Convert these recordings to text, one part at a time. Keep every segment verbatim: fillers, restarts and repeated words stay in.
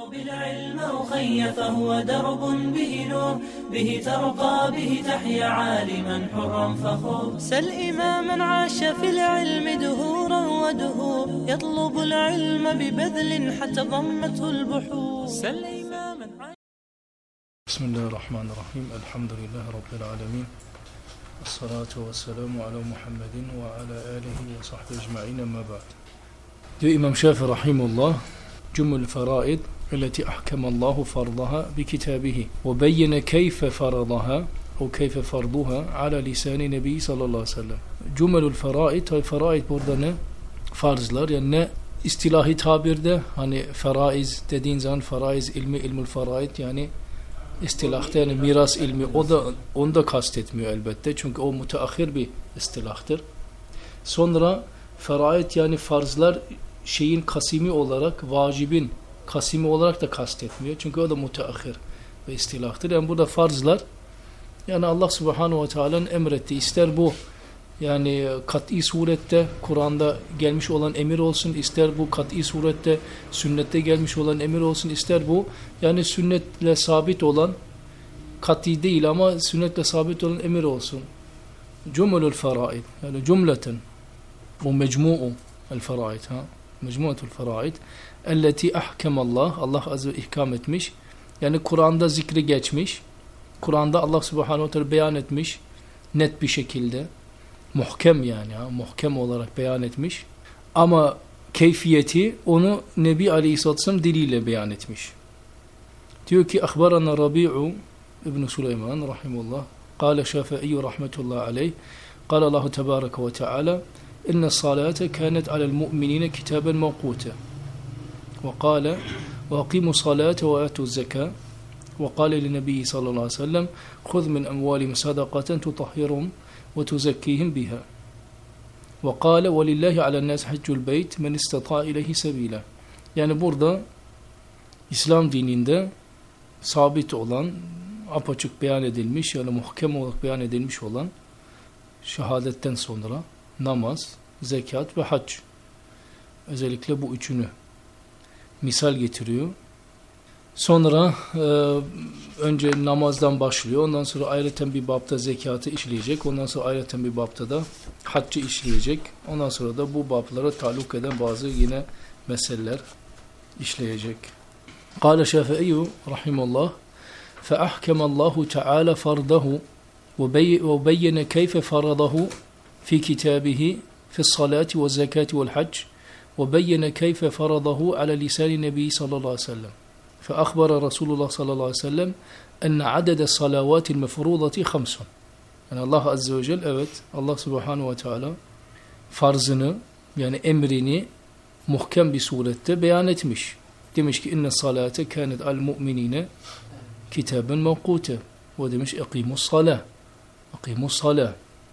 اطلب العلم أخي فهو درب به نور به ترقى به تحيا عالما حرا فخور سل إماما عاش في العلم دهورا ودهور يطلب العلم ببذل حتى ضمته البحور سل إماما عاش. بسم الله الرحمن الرحيم الحمد لله رب العالمين الصلاة والسلام على محمد وعلى آله وصحبه أجمعين أما بعد. Diyor İmam Şafii rahimullah, cumul faraid التي أحكم الله فرضها بكتابه وبين كيف فرضها أو كيف فرضها على لسان النبي صلى الله عليه وسلم. Cumul faraid, tabi faraid burada ne? Farzlar, yani ne istilahi tabirde, hani faraiz dediğin zaman faraiz ilmi, ilmul faraid, yani istilahta, yani miras ilmi, o da onu da kastetmiyor elbette, çünkü o müteahhir bir istilahtır. Sonra faraid, yani farzlar şeyin kasimi olarak, vacibin kasimi olarak da kastetmiyor, çünkü o da müteahhir ve istilahtır. Yani burada farzlar, yani Allah subhanahu ve teala'nın emrettiği, ister bu yani kat'i surette Kur'an'da gelmiş olan emir olsun, ister bu kat'i surette sünnette gelmiş olan emir olsun, ister bu yani sünnetle sabit olan, kat'i değil ama sünnetle sabit olan emir olsun. Cumulul faraid, yani cümleten bu mecmu'u el faraid, ha mecmu'atul faraid elleti ahkemallah, Allah azze ve ihkam etmiş, yani Kur'an'da zikri geçmiş, Kur'an'da Allah subhanahu ve teala beyan etmiş net bir şekilde, muhkem, yani ha, muhkem olarak beyan etmiş, ama keyfiyeti onu Nebi Aleyhisselatü Vesselam diliyle beyan etmiş. Diyor ki Akhbarana Rabi'u İbn Süleyman rahimullah Kale Şafii rahmetullahi aleyh Kale Allahu tebareke ve teala İnne salate kânet alel mu'minine kitaben mevkûte ve kâle ve akimu salate ve atu zekâ ve kâle li nebiyyi sallallahu aleyhi ve sellem khudh min emvalim sadakaten tutahhirum ve tuzekkihim biha ve kâle ve lillahi alen nas haccul beyt men istata ileyhi sebîle. Yani burada İslam dininde sabit olan, apaçık beyan edilmiş, yani muhkem olarak beyan edilmiş olan şehadetten sonra namaz, zekat ve hac, özellikle bu üçünü misal getiriyor. Sonra e, önce namazdan başlıyor, ondan sonra ayrıca bir babta zekatı işleyecek, ondan sonra ayrıca bir babta da haccı işleyecek, ondan sonra da bu bablara taluk eden bazı yine meseleler işleyecek. Kâle Şafii rahimullah فَأَحْكَمَ اللّٰهُ تَعَالَى فَرْضَهُ وَبَيَّنَ كَيْفَ فَرَضَهُ في كتابه في الصلاة والزكاة والحج وبين كيف فرضه على لسان النبي صلى الله عليه وسلم فأخبر رسول الله صلى الله عليه وسلم أن عدد الصلوات المفروضة خمس. Yani Allah Azze ve Celle, evet, Allah Subhanahu ve Teala farzını, yani emrini muhkem bir surette beyan etmiş. Demiş ki inne salate kânet al mu'minine kitaben mevkûte ve demiş eqimus salah, eqimus salah,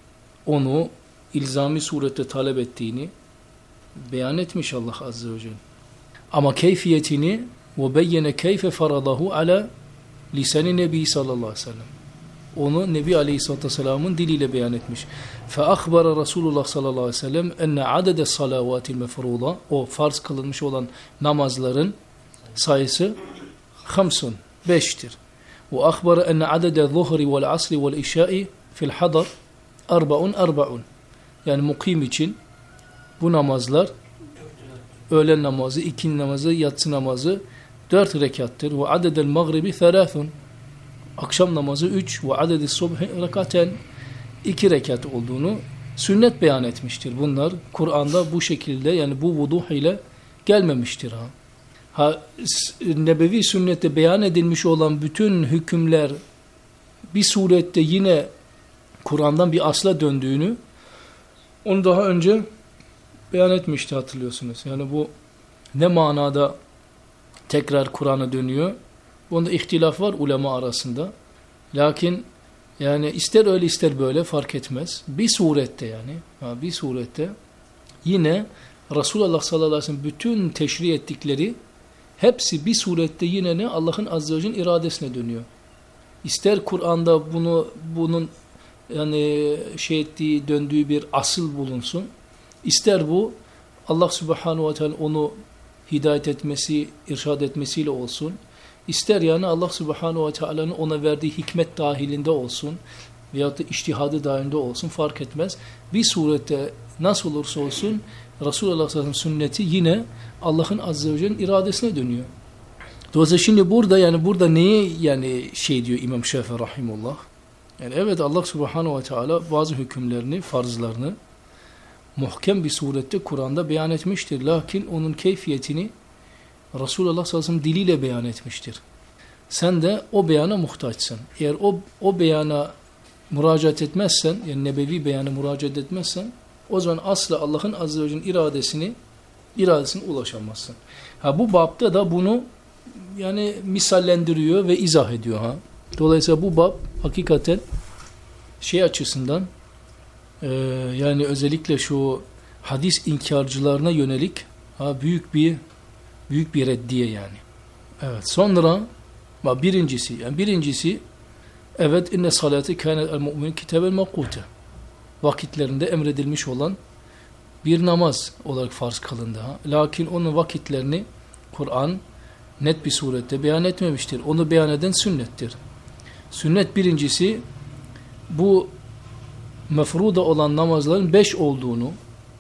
onu ilzami surette talep ettiğini beyan etmiş Allah Azze ve Celle. Ama keyfiyetini ve beyyene keyfe faradahu ala lisani nebi sallallahu aleyhi ve sellem, onu Nebi Aleyhisselatü Vesselam'ın diliyle beyan etmiş. Fe akhbara Resulullah sallallahu aleyhi ve sellem enne adede salavatil mefruda, o farz kılınmış olan namazların sayısı hamsun, beştir. Ve akhbara enne adede zuhri vel asri vel işai fil hadar arbaun arbaun. Yani mukim için bu namazlar, öğlen namazı, ikindi namazı, yatsı namazı dört rekattır. Ve adedel mağribi thelâthun, akşam namazı üç. Ve adedel subhi rekaten, iki rekat olduğunu sünnet beyan etmiştir. Bunlar Kur'an'da bu şekilde, yani bu vuduh ile gelmemiştir. Ha. Ha, nebevi sünnette beyan edilmiş olan bütün hükümler bir surette yine Kur'an'dan bir asla döndüğünü, onu daha önce beyan etmişti, hatırlıyorsunuz. Yani bu ne manada tekrar Kur'an'a dönüyor? Bunda ihtilaf var ulema arasında. Lakin yani ister öyle ister böyle fark etmez. Bir surette, yani ha, bir surette yine Resulullah sallallahu aleyhi ve sellem bütün teşri ettikleri hepsi bir surette yine ne? Allah'ın azze ve celle iradesine dönüyor. İster Kur'an'da bunu bunun yani şey ettiği, döndüğü bir asıl bulunsun, İster bu Allah Subhanahu ve Teala onu hidayet etmesi, irşad etmesiyle olsun, ister yani Allah Subhanahu ve Teala'nın ona verdiği hikmet dahilinde olsun veyahut da içtihadı dahilinde olsun fark etmez. Bir surette nasıl olursa olsun Resulullah sallallahu aleyhi ve sellem sünneti yine Allah'ın azze ve celle'nin iradesine dönüyor. Dolayısıyla şimdi burada yani burada neyi yani şey diyor İmam Şafii rahimullah. Yani evet Allah Subhanahu ve Teala bazı hükümlerini, farzlarını muhkem bir surette Kur'an'da beyan etmiştir. Lakin onun keyfiyetini Resulullah sallallahu aleyhi ve sellem diliyle beyan etmiştir. Sen de o beyana muhtaçsın. Eğer o, o beyana müracaat etmezsen, yani nebevi beyana müracaat etmezsen, o zaman asla Allah'ın azze ve celle'nin iradesini, iradesine ulaşamazsın. Ha bu babda da bunu yani misallendiriyor ve izah ediyor. Ha. Dolayısıyla bu bab hakikaten şey açısından e, yani özellikle şu hadis inkarcılarına yönelik ha, büyük bir büyük bir reddiye yani. Evet. Sonra birincisi yani birincisi evet inne salati kânet el mu'min kitaben mevkûte. Vakitlerinde emredilmiş olan bir namaz olarak farz kılındı. Ha. Lakin onun vakitlerini Kur'an net bir surette beyan etmemiştir. Onu beyan eden sünnettir. Sünnet birincisi bu mefruda olan namazların beş olduğunu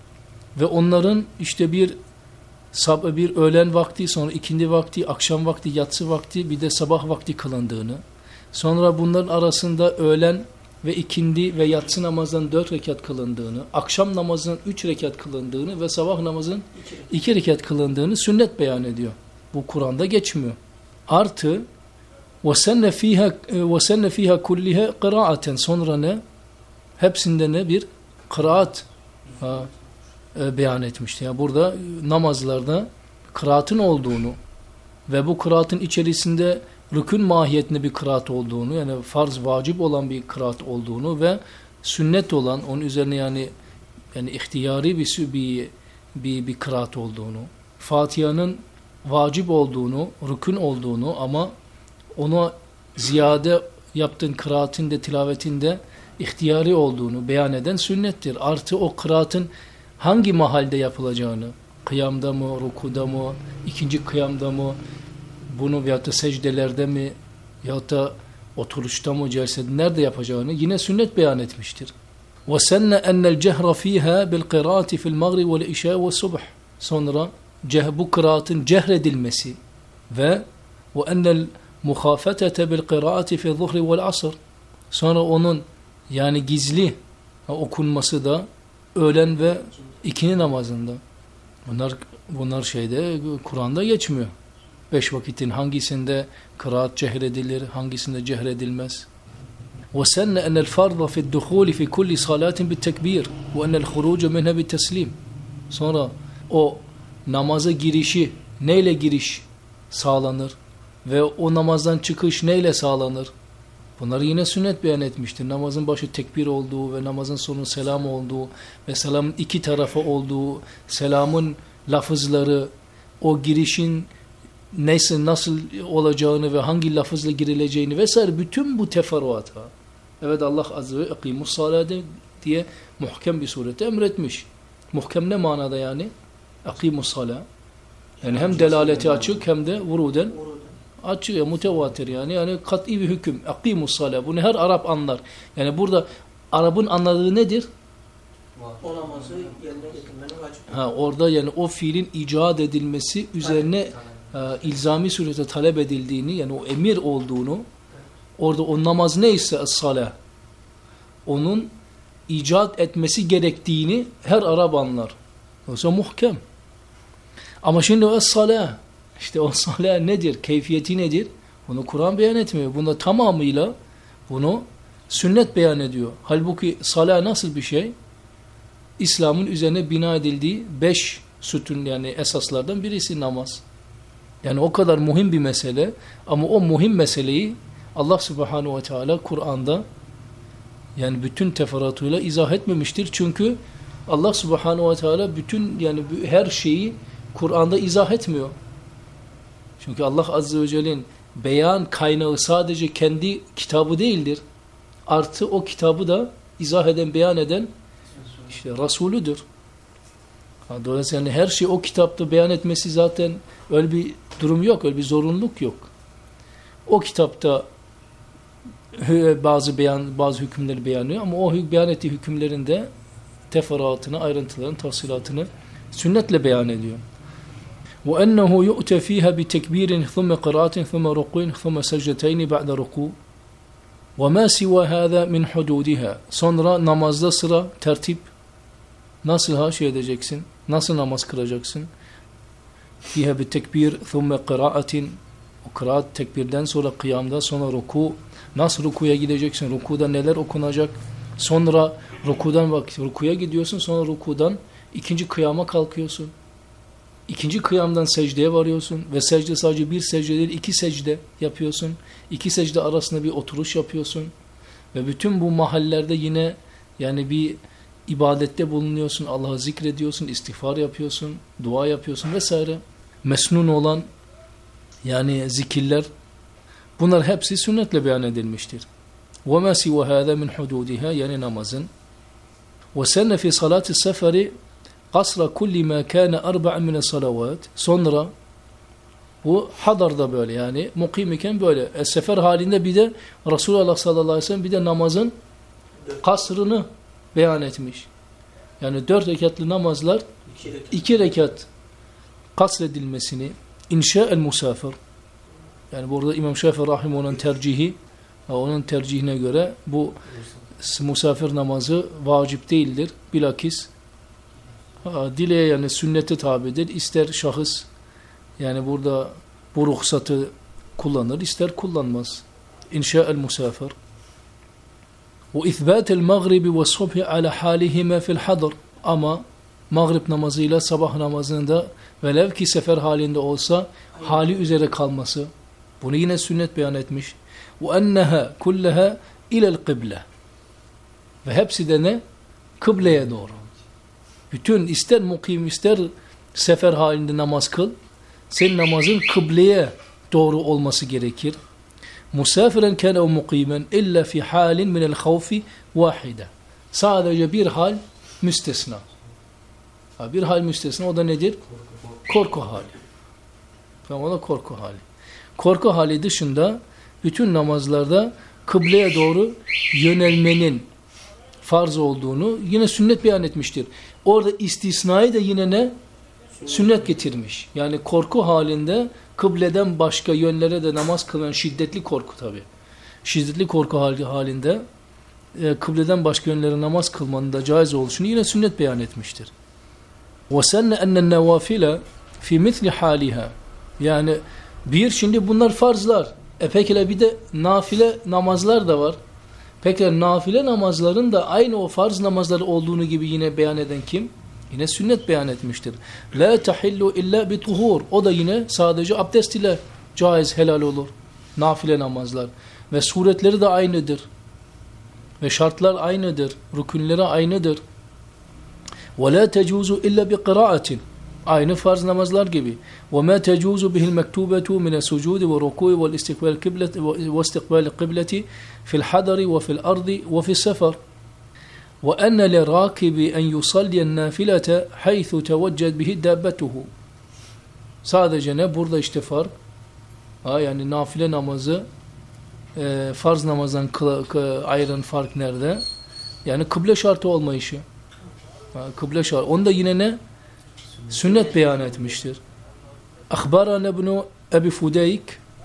ve onların işte bir sabah bir öğlen vakti, sonra ikindi vakti, akşam vakti, yatsı vakti, bir de sabah vakti kılındığını, sonra bunların arasında öğlen ve ikindi ve yatsı namazının dört rekat kılındığını, akşam namazının üç rekat kılındığını ve sabah namazının iki rekat kılındığını sünnet beyan ediyor. Bu Kur'an'da geçmiyor. Artı وَسَنَّ ف۪يهَا وَسَنَّ ف۪يهَا كُلِّهَا قِرَاءَةً sonra ne? Hepsinde ne? Bir kıraat ha, e, beyan etmişti. Yani burada namazlarda kıraatın olduğunu ve bu kıraatın içerisinde rükün mahiyetinde bir kıraat olduğunu, yani farz, vacip olan bir kıraat olduğunu ve sünnet olan, onun üzerine yani yani ihtiyari bir bir bir, bir kıraat olduğunu, Fatiha'nın vacip olduğunu, rükün olduğunu ama ona ziyade yaptığın kıraatinde, tilavetinde ihtiyari olduğunu beyan eden sünnettir. Artı o kıraatın hangi mahalde yapılacağını, kıyamda mı, rukuda mı, ikinci kıyamda mı, bunu veyahut da secdelerde mi, veyahut da oturuşta mı, celsede nerede yapacağını yine sünnet beyan etmiştir. وَسَنَّ اَنَّ الْجَهْرَ ف۪يهَا بِالْقِرَاتِ فِي الْمَغْرِ وَالْاِشَاءِ وَالصُّبْحِ sonra bu kıraatın cehredilmesi ve وَاَنَّ الْمُخَافَتَةَ بِالْقِرَاتِ فِي الظُّهْرِ وَالْعَصْرِ sonra onun yani gizli okunması da öğlen ve ikindi namazında. Bunlar bunlar şeyde Kur'an'da geçmiyor. Beş vakitin hangisinde kıraat cehredilir, hangisinde cehredilmez. وَسَنَّ اَنَّ الْفَرْضَ فِي الدُّخُولِ فِي كُلِّ صَلَاتٍ بِالتَّكْبِيرِ وَاَنَّ الْخُرُوجَ مِنْهَا بِالتَّسْلِيمِ sonra o namaza girişi neyle giriş sağlanır ve o namazdan çıkış neyle sağlanır? Bunları yine sünnet beyan etmiştir. Namazın başı tekbir olduğu ve namazın sonu selam olduğu ve selamın iki tarafı olduğu, selamın lafızları, o girişin neyse nasıl olacağını ve hangi lafızla girileceğini vesaire bütün bu teferruata. Evet Allah azze ve akimus salate diye muhkem bir surette emretmiş. Muhkem ne manada yani? Akimus salat. Yani hem delaleti açık hem de vuruden açık ya mutevatir yani yani kat'i bir hüküm. Akimus salat. Bunu her Arap anlar. Yani burada Arap'ın anladığı nedir? O namazı yerine getirmenin vacip. Ha orada yani o fiilin icat edilmesi üzerine e, ilzami surette talep edildiğini yani o emir olduğunu orada o namaz neyse es-salah onun icat etmesi gerektiğini her Arap anlar. Yoksa muhkem. Ama şimdi o es-salah işte o salah nedir? Keyfiyeti nedir? Bunu Kur'an beyan etmiyor. Bunda tamamıyla bunu sünnet beyan ediyor. Halbuki salah nasıl bir şey? İslam'ın üzerine bina edildiği beş sütun yani esaslardan birisi namaz. Yani o kadar muhim bir mesele ama o muhim meseleyi Allah Subhanahu ve Teala Kur'an'da yani bütün teferruatıyla izah etmemiştir. Çünkü Allah Subhanahu ve Teala bütün yani her şeyi Kur'an'da izah etmiyor. Çünkü Allah Azze ve Celle'nin beyan kaynağı sadece kendi kitabı değildir. Artı o kitabı da izah eden, beyan eden işte Resulüdür. Dolayısıyla yani her şey o kitapta beyan etmesi zaten öyle bir durum yok, öyle bir zorunluluk yok. O kitapta bazı beyan, bazı hükümleri beyanlıyor ama o beyan ettiği hükümlerin de teferruatını, ayrıntılarını, tafsilatını sünnetle beyan ediyor. وَاَنَّهُ يُؤْتَ ف۪يهَا بِتَكْب۪يرٍ ثُمَّ قِرَاتٍ ثُمَّ رُقُوٍ ثُمَّ سَجْدَتَيْنِ بَعْدَ رُقُوٍ وَمَا سِوَى هَذَا مِنْ حُدُودِهَا. Sonra namazda sıra, tertip. Nasıl ha şey edeceksin? Nasıl namaz kılacaksın? فِيهَا بِتَكْب۪يرٍ ثُمَّ قِرَاتٍ. O kıraat tekbirden sonra kıyamda, sonra ruku. Nasıl rukuya gideceksin? Rukuda neler okunacak? Sonra rukudan bak, rukuya gidiyorsun, sonra rukudan ikinci kıyama kalkıyorsun. İkinci kıyamdan secdeye varıyorsun ve secde sadece bir secde değil, iki secde yapıyorsun. İki secde arasında bir oturuş yapıyorsun. Ve bütün bu mahallerde yine yani bir ibadette bulunuyorsun, Allah'ı zikrediyorsun, istiğfar yapıyorsun, dua yapıyorsun vesaire. Mesnun olan yani zikirler, bunlar hepsi sünnetle beyan edilmiştir. وَمَا سِوَ هَذَا مِنْ حُدُودِهَا yani namazın. وَسَنَّ فِي صَلَاةِ السَّفَرِ قَصْرَ كُلِّ مَا كَانَ أَرْبَعًا مِنَ الصَّلَوَاتِ. Sonra bu hadarda böyle yani mukim iken böyle. E, sefer halinde bir de Resulullah sallallahu aleyhi ve sellem bir de namazın kasrını beyan etmiş. Yani dört rekatlı namazlar iki rekat kasredilmesini inşa'el musafir. Yani burada İmam Şafii rahimullah'ın tercihi, onun tercihine göre bu musafir namazı vacip değildir. Bilakis dileye yani sünnete tabidir. İster şahıs yani burada bu ruhsatı kullanır, ister kullanmaz. İnşa'el musafir. Ve ithbatel mağribi ve subhi ala halihime fil hadr. Ama mağrib namazıyla sabah namazında velev ki sefer halinde olsa hali üzere kalması. Bunu yine sünnet beyan etmiş. وَاَنَّهَا كُلَّهَا اِلَى الْقِبْلَةِ. Ve hepsi de ne? Kıbleye doğru. Bütün ister mukim ister sefer halinde namaz kıl. Senin namazın kıbleye doğru olması gerekir. مُسَافِرًا كَانَ وَمُقِيمًا اِلَّا فِي حَالٍ مِنَ الْخَوْفِ وَاحِدًا. Sadece bir hal müstesna. Bir hal müstesna o da nedir? Korku hali. Tamam, o da korku hali. Korku hali dışında bütün namazlarda kıbleye doğru yönelmenin farz olduğunu yine sünnet beyan etmiştir. Orada istisnayı da yine ne? Sünnet getirmiş. Yani korku halinde kıbleden başka yönlere de namaz kılan şiddetli korku tabi. Şiddetli korku halinde e, kıbleden başka yönlere namaz kılmanın da caiz oluşunu yine sünnet beyan etmiştir. وَسَنَّ اَنَّ النَّوَافِلَ فِي مِثْلِ حَالِهَا. Yani bir şimdi bunlar farzlar. E peki bir de nafile namazlar da var. Peki nafile namazların da aynı o farz namazları olduğunu gibi yine beyan eden kim? Yine sünnet beyan etmiştir. La tahillu illa bi tuhur. O da yine sadece abdest ile caiz, helal olur. Nafile namazlar. Ve suretleri de aynıdır. Ve şartlar aynıdır. Rükünleri aynıdır. Ve la tecuzu illa bi kıraatin. Aynı farz namazlar gibi. وَمَا تَجُوزُ بِهِ الْمَكْتُوبَةُ مِنَ السُّجُودِ وَالرُّكُوعِ وَالْاِسْتِقْبَالِ الْقِبْلَةِ فِي الْحَضَرِ وَفِي الْأَرْضِ وَفِي السَّفَرِ وَأَنَّ لِلرَّاكِبِ أَنْ يُصَلِّيَ النَّافِلَةَ حَيْثُ تَوَجَّدْ بِهِ دَابَّتُهُ. Sadece ne? Burada işte fark. Ha, yani nafile namazı e, farz namazdan ayıran fark nerede? Yani kıble şartı olmayışı. Ha, kıble şartı. Onda yine ne? Sünnet beyan etmiştir. أخبرنا ابن أبي فديك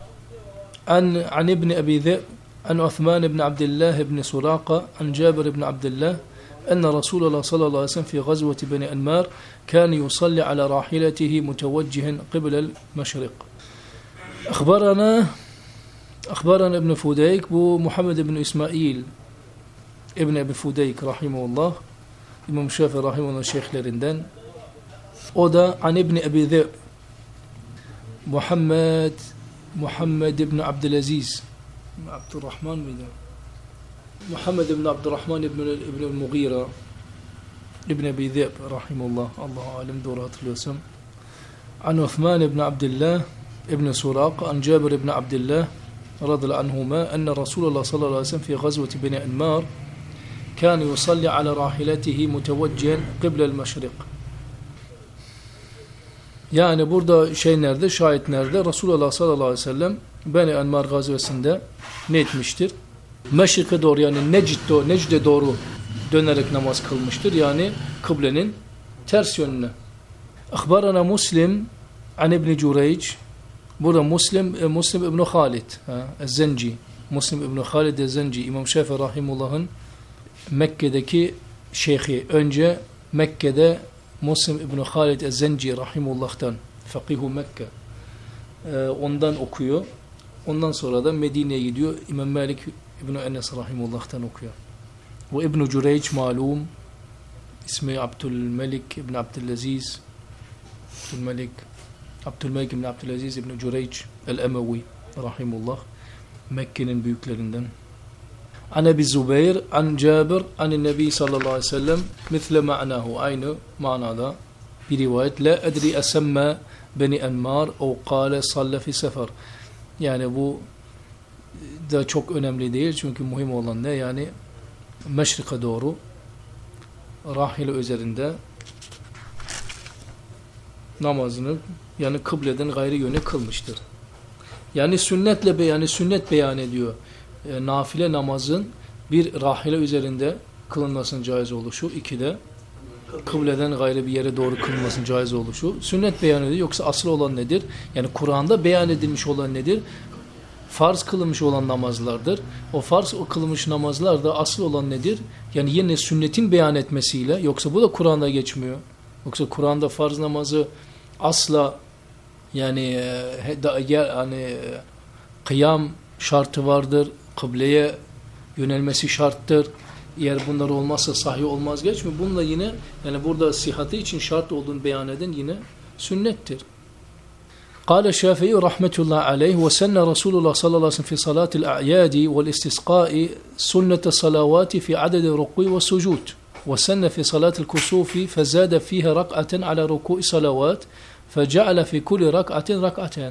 عن عن ابن أبي ذئب عن عثمان بن عبد الله بن سراقة عن جابر بن عبد الله أن رسول الله صلى الله عليه وسلم في غزوة بني أنمار كان يصلي على راحلته متوجها قبل المشرق. أخبرنا أخبرنا ابن فديك بو محمد بن إسماعيل ابن أبي فديك رحمه الله İmam Şafii rahimehullah şeyhlerinden. O da an İbn Ebi Zib Muhammed Muhammed ibn Abdülaziz Abdurrahman mıydı? Muhammed ibn Abdurrahman ibn ibn Mughira İbn Ebi Zib rahimehullah, Allahu alem doğru hatırlıyorsam. An Osman ibn Abdullah ibn Suraq an Cabir ibn Abdullah radıyallahu anhuma enne Resulullah sallallahu aleyhi ve sellem fi gazveti Beni Enmar كان يصلي على راحلته متوجها قبل المشرق. Yani burada şey nerede? Şahit nerede? Resulullah sallallahu aleyhi ve sellem Beni Enmar gazvesinde ne etmiştir? Meşrik'e doğru yani Necd, Necd'e doğru dönerek namaz kılmıştır. Yani kıblenin ters yönüne. Akhbarana Muslim an İbn Cüreyc. Burada Muslim, Muslim İbn Halid, Ez-Zenci. Muslim İbn Halid Ez-Zenci. İmam Şafii rahimullah'ın Mekke'deki şeyhi. Önce Mekke'de Muslim İbn Halid Ez-Zenci rahimullah'tan, Fakihu Mekke. Ee, ondan okuyor. Ondan sonra da Medine'ye gidiyor. İmam Malik İbn Enes rahimullah'tan okuyor. Ve İbn Cüreyc malum. İsmi Abdülmelik İbn Abdülaziz. Abdülmelik Abdülmelik İbn Abdülaziz İbn Cüreyc el-Emevi rahimullah. Mekke'nin büyüklerinden. An Ebi Zübeyir, an Cabir, an Nebi sallallahu aleyhi ve sellem misle ma'nahu, aynı manada bir rivayet. La edri esemma Beni Enmar o kâle salle fi sefer. Yani bu da çok önemli değil çünkü mühim olan ne? Yani meşrika doğru rahile üzerinde namazını yani kıbleden gayrı yöne kılmıştır. Yani sünnetle yani sünnet beyan ediyor. E, nafile namazın bir rahile üzerinde kılınmasının caiz oluşu, iki de kıbleden gayrı bir yere doğru kılınmasının caiz oluşu. Sünnet beyan ediyor. Yoksa asıl olan nedir? Yani Kur'an'da beyan edilmiş olan nedir? Farz kılınmış olan namazlardır. O farz o kılınmış namazlarda asıl olan nedir? Yani yine sünnetin beyan etmesiyle, yoksa bu da Kur'an'da geçmiyor. Yoksa Kur'an'da farz namazı asla yani yani kıyam şartı vardır. Kıbleye yönelmesi şarttır. Eğer bunlar olmazsa sahih olmaz geçmiyor. Bununla yine yani burada sıhhati için şart olduğunu beyan eden yine sünnettir. قال الشافعي رحمة الله عليه وسن رسول الله صلى الله عليه وسلم في صلاة الأعياد والاستسقاء سنة الصلوات في عدد الركوع والسجود وسن في صلاة الكسوف فزاد فيها ركعة على ركوع صلوات فجعل في كل ركعة ركعتين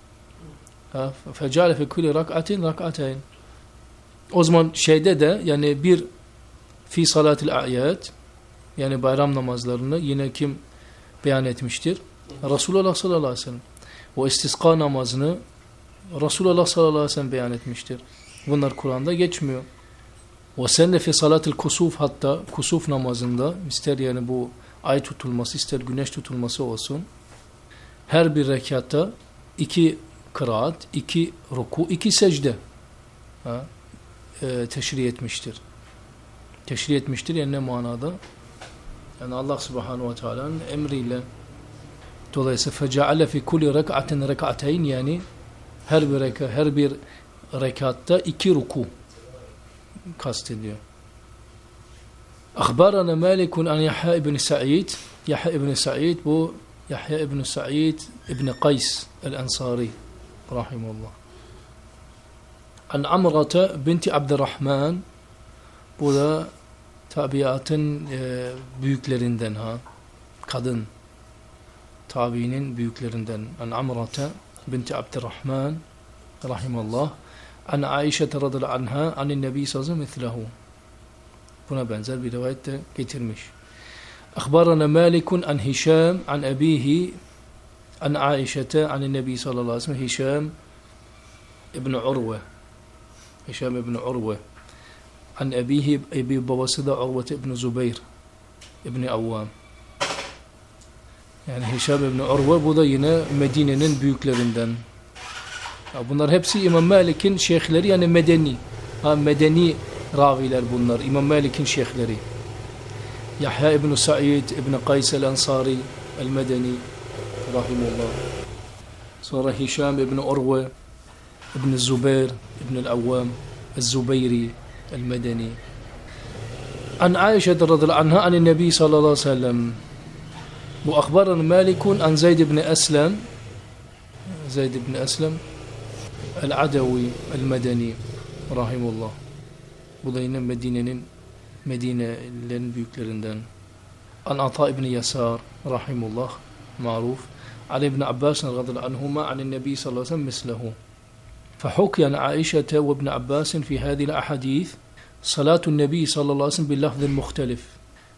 فجعل في كل ركعة ركعتين. O zaman şeyde de yani bir fi salatil a'yad yani bayram namazlarını yine kim beyan etmiştir? Resulullah sallallahu aleyhi ve sellem. O istisqa namazını Resulullah sallallahu aleyhi ve sellem beyan etmiştir. Bunlar Kur'an'da geçmiyor. O sen de fi salatil kusuf, hatta kusuf namazında ister yani bu ay tutulması ister güneş tutulması olsun. Her bir rekatta iki kıraat, iki ruku, iki secde ha, e, teşri etmiştir. Teşri etmiştir yani ne manada? Yani Allah subhanahu ve teala'nın emriyle. Dolayısıyla feceale fi kulli rek'atin rek'ateyn yani her bir reka, her bir rekatta iki ruku kastediyor. Akhbarana Malikun an Yahya ibn Sa'id. Yahya ibn Sa'id bu Yahya ibn Sa'id ibn Qays el-Ansari rahimullah. An Amrata binti Abdurrahman, bu da tabiatın e, büyüklerinden ha, kadın tabiinin büyüklerinden. An Amrata binti Abdurrahman rahimallah. An Aişe radıyallahu anha anin Nebi sallallahu aleyhi ve sellem mislehu. Buna benzer bir rivayet de getirmiş. Akhbarana Malikun an Hişam an abihi an Aişete anin Nebi sallallahu aleyhi ve sellem. Hişam ibn Urve. Hişam ibn Urve. An abihi, ebi babası da Urve ibn Zübeyir ibn Avvam. Yani Hişam ibn Urve bu da yine Medine'nin büyüklerinden. Bunlar hepsi İmam Malik'in şeyhleri yani medeni. Ha, medeni raviler bunlar. İmam Malik'in şeyhleri. Yahya ibn Sa'id ibn Qays el-Ansari el-Medeni rahimullah. Sonra Hişam ibn Urve ibn Zübeyir ibn el-Avvam el-Zübeyri el-Medeni. An Aişe radıyallahu anha anin Nebi sallallahu aleyhi ve sellem. Bu akhbaran Malikun an Zeyd ibn Eslem. Zeyd ibn Eslem el-Adawi el-Medeni rahimullah. Bu da yine Medine'nin Medine'lerin büyüklerinden. An Ata ibn Yasar rahimullah maruf. Ali ibn Abbas radıyallahu anhuma anin Nebi sallallahu aleyhi ve sellem mislehu. فحكي عن عائشة وابن عباس في هذه الأحاديث صلاة النبي صلى الله عليه وسلم باللفظ المختلف.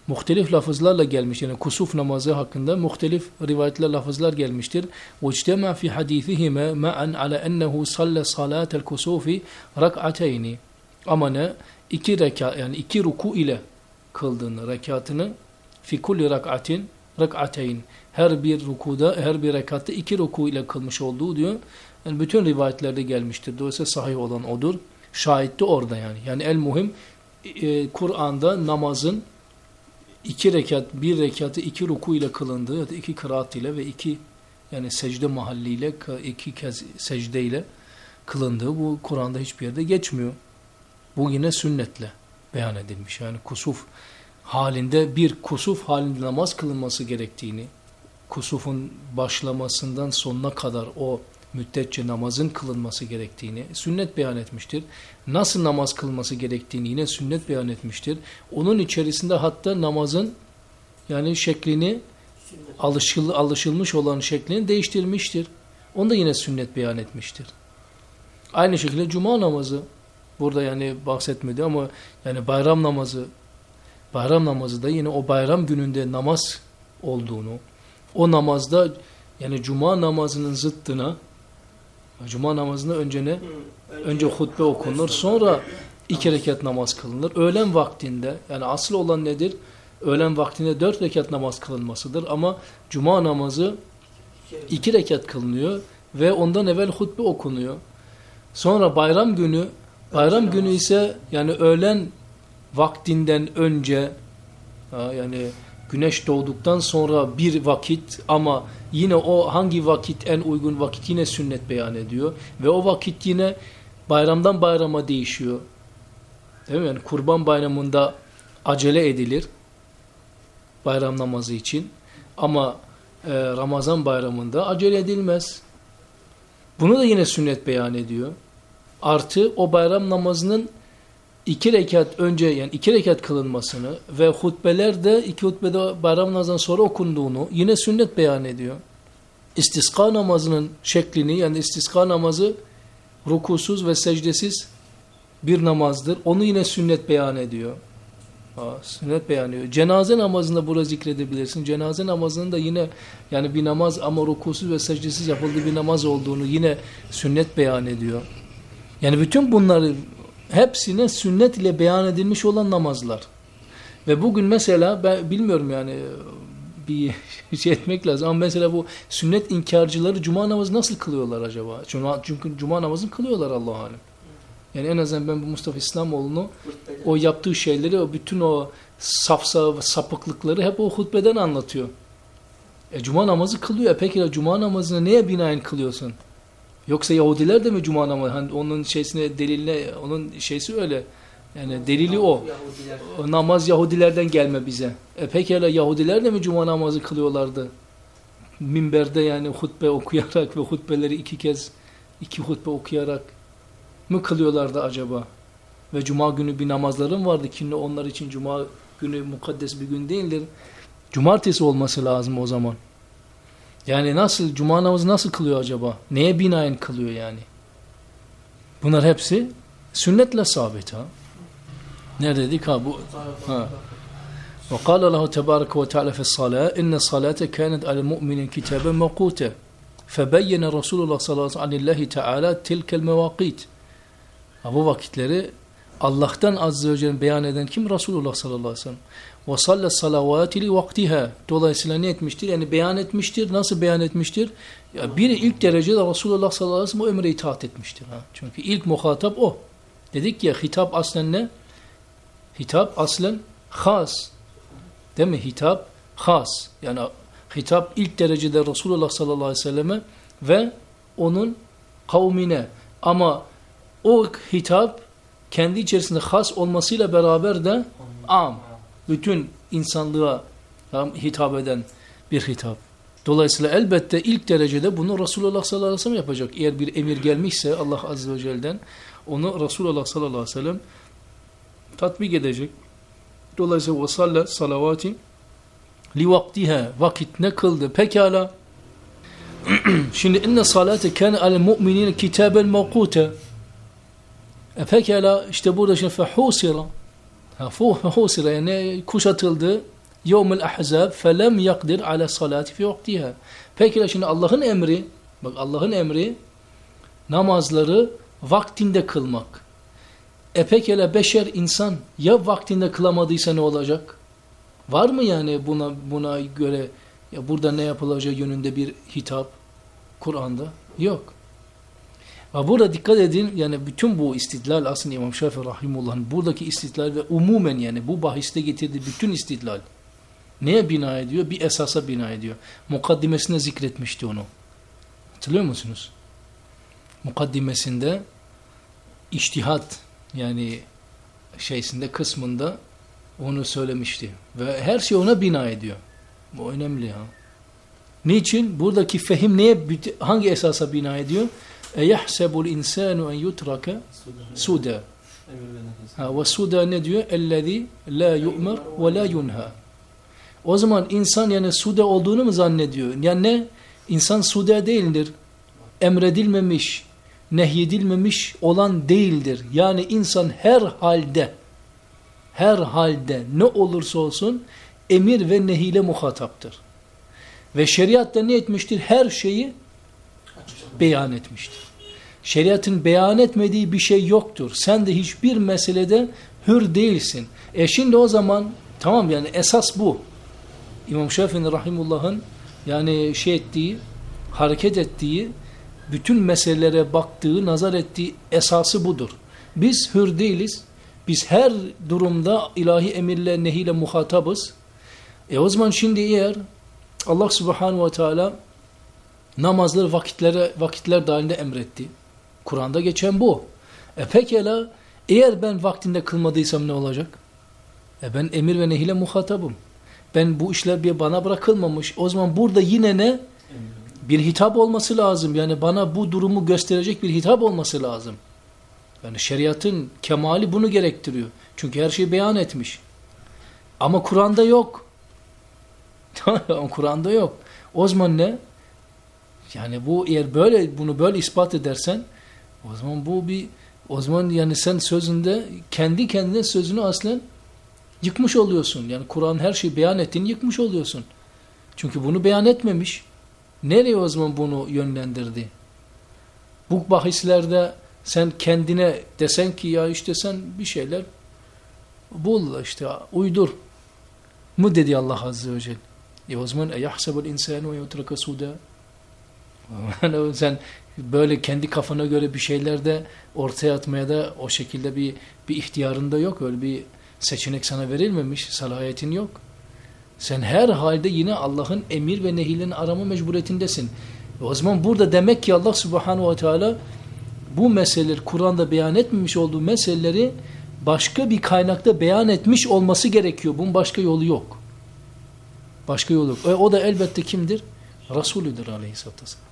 muhtelif lafızlarla gelmiş. Yani kusuf namazı hakkında muhtelif rivayetler, lafızlar gelmiştir. وَاجْتَمَعْ فِي حَد۪يثِهِمَا مَعًا عَلَى أَنَّهُ صَلَّ صَلَاةَ الْكُسُوفِ رَكْعَتَيْنِ Ama ne? İki rekat, yani iki ruku ile kıldığını, rekatını fi kulli rak'atin rak'ateyn. Her bir rukuda, her bir rekatta iki ruku ile kılmış olduğu diyor. Yani bütün rivayetlerde gelmiştir. Dolayısıyla sahih olan odur. Şahit de orada yani. Yani el muhim e, Kur'an'da namazın iki rekat, bir rekatı iki ruku ile kılındığı ya da iki kıraat ile ve iki yani secde mahalliyle, iki kez secde ile kılındığı bu Kur'an'da hiçbir yerde geçmiyor. Bu yine sünnetle beyan edilmiş. Yani kusuf halinde, bir kusuf halinde namaz kılınması gerektiğini, kusufun başlamasından sonuna kadar o müddetçe namazın kılınması gerektiğini sünnet beyan etmiştir. Nasıl namaz kılınması gerektiğini yine sünnet beyan etmiştir. Onun içerisinde hatta namazın yani şeklini alışıl, alışılmış olan şeklini değiştirmiştir. Onu da yine sünnet beyan etmiştir. Aynı şekilde cuma namazı burada yani bahsetmedi ama yani bayram namazı bayram namazı da yine o bayram gününde namaz olduğunu, o namazda yani cuma namazının zıttına, cuma namazında önce ne? Önce hutbe okunur, sonra iki rekat namaz kılınır. Öğlen vaktinde, yani asıl olan nedir? Öğlen vaktinde dört rekat namaz kılınmasıdır ama cuma namazı iki rekat kılınıyor ve ondan evvel hutbe okunuyor. Sonra bayram günü, bayram günü ise yani öğlen vaktinden önce, yani güneş doğduktan sonra bir vakit ama yine o hangi vakit en uygun vakit yine sünnet beyan ediyor. Ve o vakit yine bayramdan bayrama değişiyor. Değil mi? Yani kurban bayramında acele edilir bayram namazı için ama e, Ramazan bayramında acele edilmez. Bunu da yine sünnet beyan ediyor. Artı o bayram namazının iki rekat önce yani iki rekat kılınmasını ve hutbelerde iki hutbede bayram namazından sonra okunduğunu yine sünnet beyan ediyor. İstiska namazının şeklini yani istiska namazı rukusuz ve secdesiz bir namazdır. Onu yine sünnet beyan ediyor. Ha, sünnet beyan ediyor. Cenaze namazında burada zikredebilirsin. Cenaze namazının da yine yani bir namaz ama rukusuz ve secdesiz yapıldığı bir namaz olduğunu yine sünnet beyan ediyor. Yani bütün bunları hepsine sünnet ile beyan edilmiş olan namazlar. Ve bugün mesela ben bilmiyorum yani bir şey etmek lazım ama mesela bu sünnet inkarcıları cuma namazı nasıl kılıyorlar acaba? Çünkü cuma namazını kılıyorlar Allah'a alem. Yani en azından ben bu Mustafa İslamoğlu'nu o yaptığı şeyleri, o bütün o safsa sapıklıkları hep o hutbeden anlatıyor. E cuma namazı kılıyor. E peki ya cuma namazını neye binaen kılıyorsun? Yoksa Yahudiler de mi cuma namazı? Hani onun şeysine deliline, onun şeysi öyle. Yani delili o. O namaz Yahudilerden gelme bize. E pekala Yahudiler de mi cuma namazı kılıyorlardı? Minberde yani hutbe okuyarak ve hutbeleri iki kez iki hutbe okuyarak mı kılıyorlardı acaba? Ve cuma günü bir namazların vardı ki onlar için cuma günü mukaddes bir gün değildir. Cumartesi olması lazım o zaman. Yani nasıl, cuma namazı nasıl kılıyor acaba? Neye binaen kılıyor yani? Bunlar hepsi sünnetle sabit ha. Nerede dedik ha bu? Ha. وقال الله تبارك وتعالى في الصلاة إن الصلاة كانت على المؤمن كتابا موقوتا فبين رسول الله صلى الله عليه وسلم عن الله تعالى تلك المواقيت. Bu vakitleri Allah'tan azze ve celle beyan eden kim? Resulullah sallallahu aleyhi ve sellem. وَصَلَّ الصَّلَوَاتِ لِوَقْتِهَا Dolayısıyla ne etmiştir? Yani beyan etmiştir. Nasıl beyan etmiştir? Ya bir ilk derecede Resulullah sallallahu aleyhi ve sellem o emre itaat etmiştir. Ha. Çünkü ilk muhatap o. Dedik ya hitap aslen ne? Hitap aslen has. Değil mi? Hitap has. Yani hitap ilk derecede Resulullah sallallahu aleyhi ve selleme ve onun kavmine. Ama o hitap kendi içerisinde has olmasıyla beraber de am. Bütün insanlığa hitap eden bir hitap. Dolayısıyla elbette ilk derecede bunu Resulullah sallallahu aleyhi ve sellem yapacak. Eğer bir emir gelmişse Allah azze ve celle'den onu Resulullah sallallahu aleyhi ve sellem tatbik edecek. Dolayısıyla o salle salavati li vaktiha vakit ne kıldı? Pekala. Şimdi inne salate kâne alel mu'minine kitaben mevkûte. E pekala işte burada şimdi fehusira. Fehusira yani kuşatıldı yevmel ahzab felem yakdir ala salati fi vaktiha. Peki şimdi Allah'ın emri, bak Allah'ın emri namazları vaktinde kılmak. E pekala beşer insan ya vaktinde kılamadıysa ne olacak? Var mı yani buna buna göre ya burada ne yapılacağı yönünde bir hitap Kur'an'da? Yok. Ama burada dikkat edin, yani bütün bu istidlal aslında İmam Şafii rahimullah'ın buradaki istidlal ve umumen yani bu bahiste getirdiği bütün istidlal neye bina ediyor? Bir esasa bina ediyor. Mukaddimesinde zikretmişti onu. Hatırlıyor musunuz? Mukaddimesinde içtihat yani şeysinde kısmında onu söylemişti. Ve her şey ona bina ediyor. Bu önemli ha. Niçin? Buradaki fehim neye, hangi esasa bina ediyor? اَيَحْسَبُ الْاِنْسَانُ اَنْ يُتْرَكَ سُودًا. Ve suda ne diyor? اَلَّذ۪ي لَا يُؤْمَرْ وَلَا يُنْهَا. O zaman insan yani suda olduğunu mu zannediyor? Yani ne? İnsan suda değildir. Emredilmemiş, nehyedilmemiş olan değildir. Yani insan her halde, her halde ne olursa olsun emir ve nehiyle muhataptır. Ve şeriatta ne etmiştir? Her şeyi beyan etmiştir. Şeriatın beyan etmediği bir şey yoktur. Sen de hiçbir meselede hür değilsin. E şimdi o zaman tamam yani esas bu. İmam Şafii rahimullah'ın yani şey ettiği, hareket ettiği, bütün meselelere baktığı, nazar ettiği esası budur. Biz hür değiliz. Biz her durumda ilahi emirle, nehiyle muhatabız. E o zaman şimdi eğer Allah subhanahu ve teala namazları vakitlere, vakitler dahilinde emretti. Kur'an'da geçen bu. E pekala eğer ben vaktinde kılmadıysam ne olacak? E ben emir ve nehiyle muhatabım. Ben bu işler bir bana bırakılmamış. O zaman burada yine ne? Bir hitap olması lazım. Yani bana bu durumu gösterecek bir hitap olması lazım. Yani şeriatın kemali bunu gerektiriyor. Çünkü her şeyi beyan etmiş. Ama Kur'an'da yok. Kur'an'da yok. O zaman ne? Yani bu eğer böyle bunu böyle ispat edersen o zaman bu bir o zaman yani sen sözünde kendi kendine sözünü aslen yıkmış oluyorsun. Yani Kur'an her şeyi beyan ettiğini yıkmış oluyorsun. Çünkü bunu beyan etmemiş. Nereye o zaman bunu yönlendirdi? Bu bahislerde sen kendine desen ki ya işte sen bir şeyler bul işte uydur mu dedi Allah Azze ve Celle. E o zaman اَيَحْسَبُ الْاِنْسَانُ وَيُتْرَكَ سُودًا. Sen böyle kendi kafana göre bir şeyler de ortaya atmaya da o şekilde bir bir ihtiyarın da yok. Öyle bir seçenek sana verilmemiş. Salahiyetin yok. Sen her halde yine Allah'ın emir ve nehilerini arama mecburiyetindesin. E o zaman burada demek ki Allah subhanahu ve teala bu meseleleri Kur'an'da beyan etmemiş olduğu meseleleri başka bir kaynakta beyan etmiş olması gerekiyor. Bunun başka yolu yok. Başka yolu yok. E o da elbette kimdir? Resulüdür aleyhisselatü vesselam.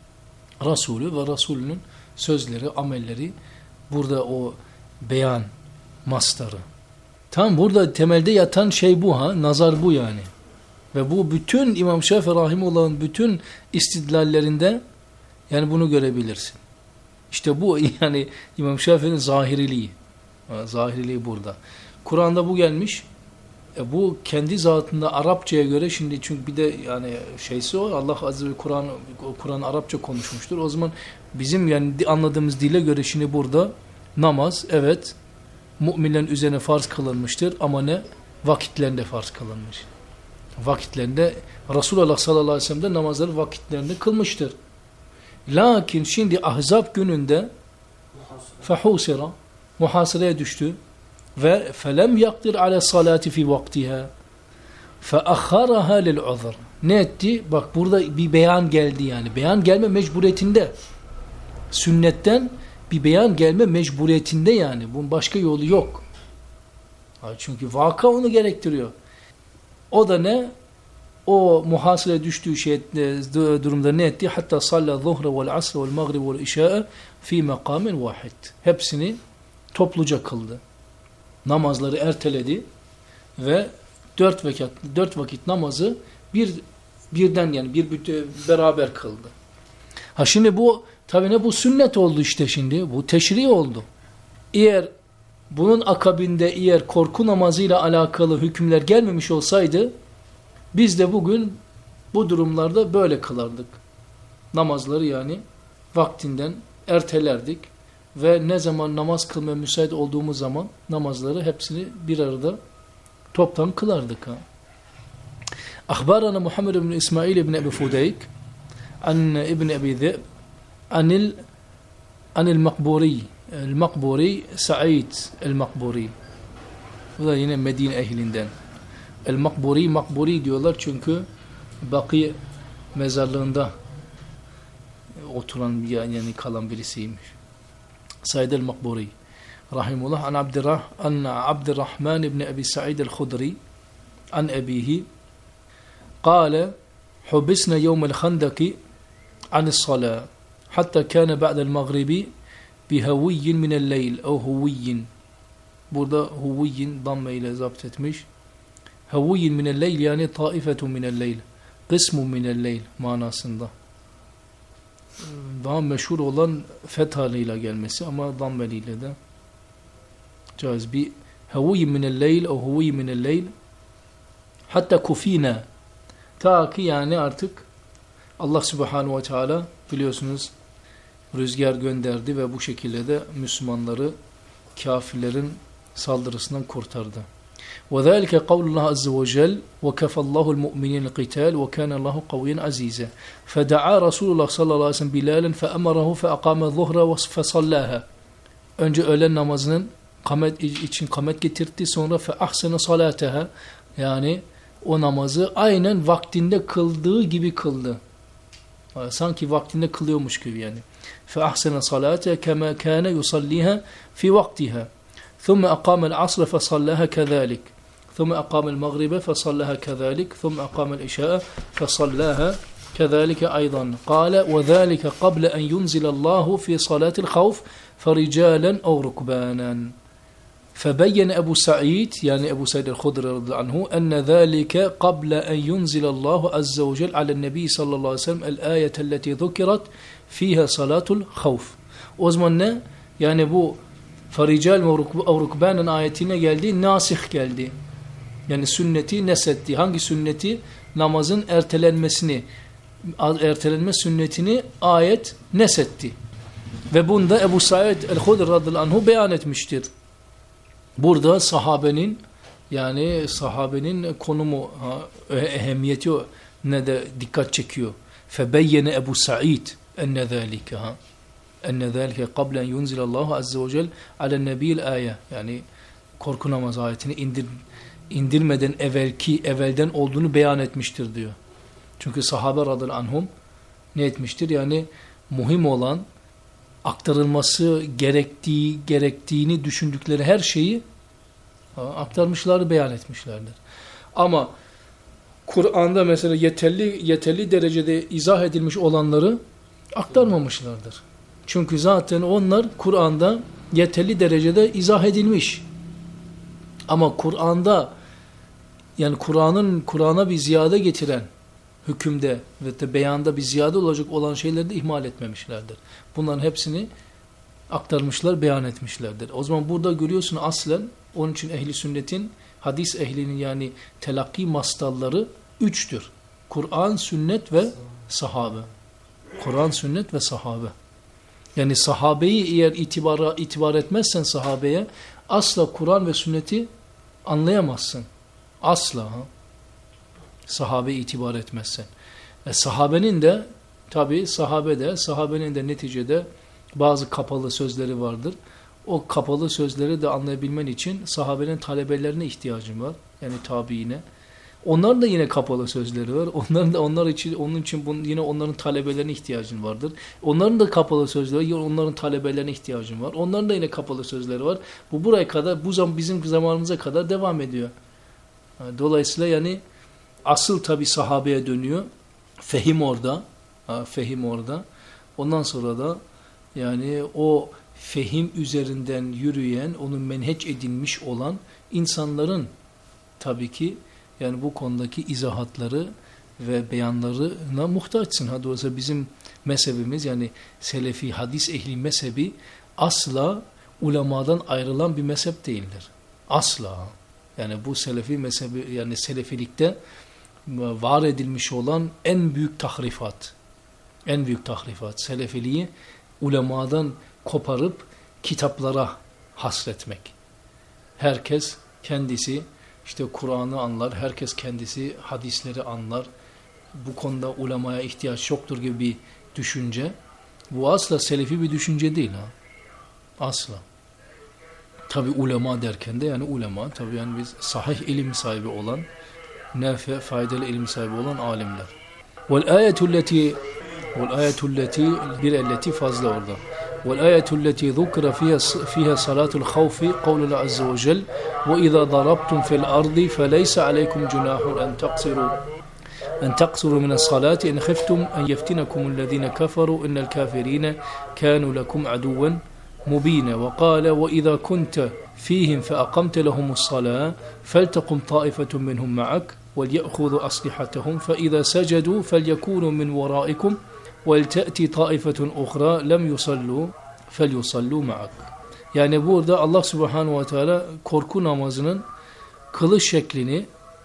Resulü ve Resulünün sözleri, amelleri burada o beyan mastarı. Tam burada temelde yatan şey bu ha, nazar bu yani. Ve bu bütün İmam Şafii rahimullah'ın bütün istidlallerinde yani bunu görebilirsin. İşte bu yani İmam Şafii'nin zahiriliği. Zahiriliği burada. Kur'an'da bu gelmiş. E bu kendi zatında Arapçaya göre şimdi çünkü bir de yani şeysi o Allah Azze ve Kur'an Kur'an Arapça konuşmuştur. O zaman bizim yani anladığımız dile göre şimdi burada namaz evet müminlerin üzerine farz kılınmıştır ama ne? Vakitlerinde farz kılınmış. Vakitlerinde Resulullah sallallahu aleyhi ve sellem de namazları vakitlerinde kılmıştır. Lakin şimdi Ahzab gününde fehusira muhasıraya düştü ve felem yakdir ala salati fi vaktiha feakharaha lil uzr. Ne etti? Bak burada bir beyan geldi yani. Beyan gelme mecburiyetinde. Sünnetten bir beyan gelme mecburiyetinde yani. Bunun başka yolu yok. Çünkü vaka onu gerektiriyor. O da ne? O muhasıraya düştüğü şey durumda ne etti? Hatta salla zuhre vel asr vel maghrib vel işa'a fi makamin vahid. Hepsini topluca kıldı. Namazları erteledi ve dört vakit dört vakit namazı bir birden yani bir bütün beraber kıldı. Ha şimdi bu tabii ne bu sünnet oldu işte şimdi. Bu teşri oldu. Eğer bunun akabinde eğer korku namazıyla alakalı hükümler gelmemiş olsaydı Biz de bugün bu durumlarda böyle kılardık. Namazları yani vaktinden ertelerdik ve ne zaman namaz kılmaya müsait olduğumuz zaman namazları hepsini bir arada toptan kılardık. Ha. Akhbarana Muhammed ibn İsmail ibn Ebi Fudayk an ibn Ebi Zib anil anil Makburi el-Makburi Sa'id el-Makburi. Bu da yine Medine ehlinden. El-Makburi, Makburi diyorlar çünkü Baki mezarlığında oturan yani kalan birisiymiş. Said el-Makburi rahimullah an Abdurrah an Abdurrahman ibn Abi Sa'id el-Khudri an abihi قال حبسنا يوم الخندق عن الصلاة حتى كان بعد المغرب بهوي من الليل أو هوي. Burada huviyin damme ile zapt etmiş. Huviyin minel leyl yani taifetun minel leyl. Kısmun minel leyl manasında. Daha meşhur olan fethalıyla gelmesi ama dammeliyle de caiz. Bir huviyin minel leyl o huviyin minel leyl hatta kufina. Ta ki yani artık Allah Subhanahu ve Teala biliyorsunuz rüzgar gönderdi ve bu şekilde de Müslümanları kafirlerin saldırısından kurtardı. وَذَٰلِكَ قَوْلُ اللّٰهِ عَزَّ وَجَلْ وَكَفَ اللّٰهُ الْمُؤْمِنِينَ الْقِتَالِ وَكَانَ اللّٰهُ قَوِيًّا عَز۪يزًا فَدَعَا رَسُولُ اللّٰهِ صَلَّى اللّٰهِ عَلَيْهِ وَسَلَّمْ بِلَالًا فَأَمَرَهُ فَأَقَامَ الظُّهْرَ فَصَلَّاهَا. Önce öğlen namazının kamet için kamet getirtti, sonra فَأَحْسَنَ صَلَاتَهَا yani o namazı aynen vaktinde kıldığı gibi kıldı. Sanki vaktinde kılıyormuş gibi yani. فَأَحْسَنَ صَلَاتَهَا كَمَا كَانَ يُصَلِّيهَا فِي وَقْتِهَا ثُمَّ أَقَامَ الْعَصْرَ فَصَلَّاهَا كَذَلِكَ ثُمَّ أَقَامَ الْمَغْرِبَ فَصَلَّاهَا كَذَلِكَ ثُمَّ أَقَامَ الْعِشَاءَ فَصَلَّاهَا كَذَلِكَ أيضا قال وذلك قبل أن ينزل الله في صلاة الخوف فرجالا أو ركبانا. فبين أبو سعيد يعني أبو سعيد الخدري رضي الله عنه أن ذلك قبل أن ينزل الله عز وجل على النبي صلى الله عليه وسلم الآية التي ذكرت فيها صلاة الخوف. O zaman ne? Yani bu farical ve rukbanen ayetine geldi, nasih geldi. Yani sünneti nesetti. Hangi sünneti? Namazın ertelenmesini, ertelenme sünnetini ayet nesetti. Ve bunda Ebu Said el-Hudri radıyallahu anhu beyan etmiştir. Burada sahabenin yani sahabenin konumu, ehemmiyeti ne de dikkat çekiyor. Febeyyene Ebu Said enne zâlike ha. Enne zâlike qablen yunzilallahu azze ve cel alen nebiyil âye. Yani korku namaz ayetini indir, indirmeden evvelki evvelden olduğunu beyan etmiştir diyor. Çünkü sahabe radıyallahu anhum ne etmiştir? Yani muhim olan aktarılması gerektiği gerektiğini düşündükleri her şeyi aktarmışlar, beyan etmişlerdir. Ama Kur'an'da mesela yeterli yeterli derecede izah edilmiş olanları aktarmamışlardır. Çünkü zaten onlar Kur'an'da yeterli derecede izah edilmiş. Ama Kur'an'da yani Kur'an'ın Kur'an'a bir ziyade getiren hükümde ve de beyanda bir ziyade olacak olan şeyleri de ihmal etmemişlerdir. Bunların hepsini aktarmışlar, beyan etmişlerdir. O zaman burada görüyorsun aslen onun için ehli sünnetin, hadis ehlinin yani telakki mastalları üçtür. Kur'an, sünnet ve sahabe. Kur'an, sünnet ve sahabe. Yani sahabeyi eğer itibara, itibar etmezsen sahabeye asla Kur'an ve sünneti anlayamazsın. Asla. Ha? Sahabe itibar etmezsen. E, sahabenin de tabi sahabe de sahabenin de neticede bazı kapalı sözleri vardır. O kapalı sözleri de anlayabilmen için sahabenin talebelerine ihtiyacın var. Yani tabiine. Onların da yine kapalı sözleri var. Onların da onlar için onun için bunun, yine onların talebelerine ihtiyacın vardır. Onların da kapalı sözleri, yine onların talebelerine ihtiyacın var. Onların da yine kapalı sözleri var. Bu buraya kadar, bu zaman bizim zamanımıza kadar devam ediyor. Dolayısıyla yani asıl tabi sahabeye dönüyor. Fehim orada. Ha, fehim orada. Ondan sonra da yani o fehim üzerinden yürüyen, onun menheç edilmiş olan insanların tabii ki yani bu konudaki izahatları ve beyanlarına muhtaçsın. Ha, dolayısıyla bizim mezhebimiz yani Selefi hadis ehli mezhebi asla ulemadan ayrılan bir mezhep değildir. Asla. Yani bu Selefi mezhebi yani Selefilikte var edilmiş olan en büyük tahrifat. En büyük tahrifat. Selefiliği ulemadan koparıp kitaplara hasretmek. Herkes kendisi işte Kur'an'ı anlar, herkes kendisi hadisleri anlar. Bu konuda ulemaya ihtiyaç yoktur gibi bir düşünce. Bu asla selefi bir düşünce değil ha. Asla. Tabi ulema derken de yani ulema tabi yani biz sahih ilim sahibi olan, nafi faydalı ilim sahibi olan alimler. Vel ayetulleti vel ayetulleti bir elleti fazla orada. Vel ayetulleti zukira fiha fiha salatul havfi kavlullah azze ve cel ve izâ darabtum fil ardı feleyse aleykum cunahun en taksiru أن تقصروا من الصلاة إن خفتم أن يفتنكم الذين كفروا إن الكافرين كانوا لكم عدوا مبينا وقال وإذا كنت فيهم فأقمت لهم الصلاة فلتقم طائفة منهم معك وليأخذوا أسلحتهم فإذا سجدوا فليكونوا من ورائكم ولتأتي طائفة أخرى لم يصلوا فليصلوا معك. Yani burada Allah Subhanahu ve Teala korku namazının kılış şeklini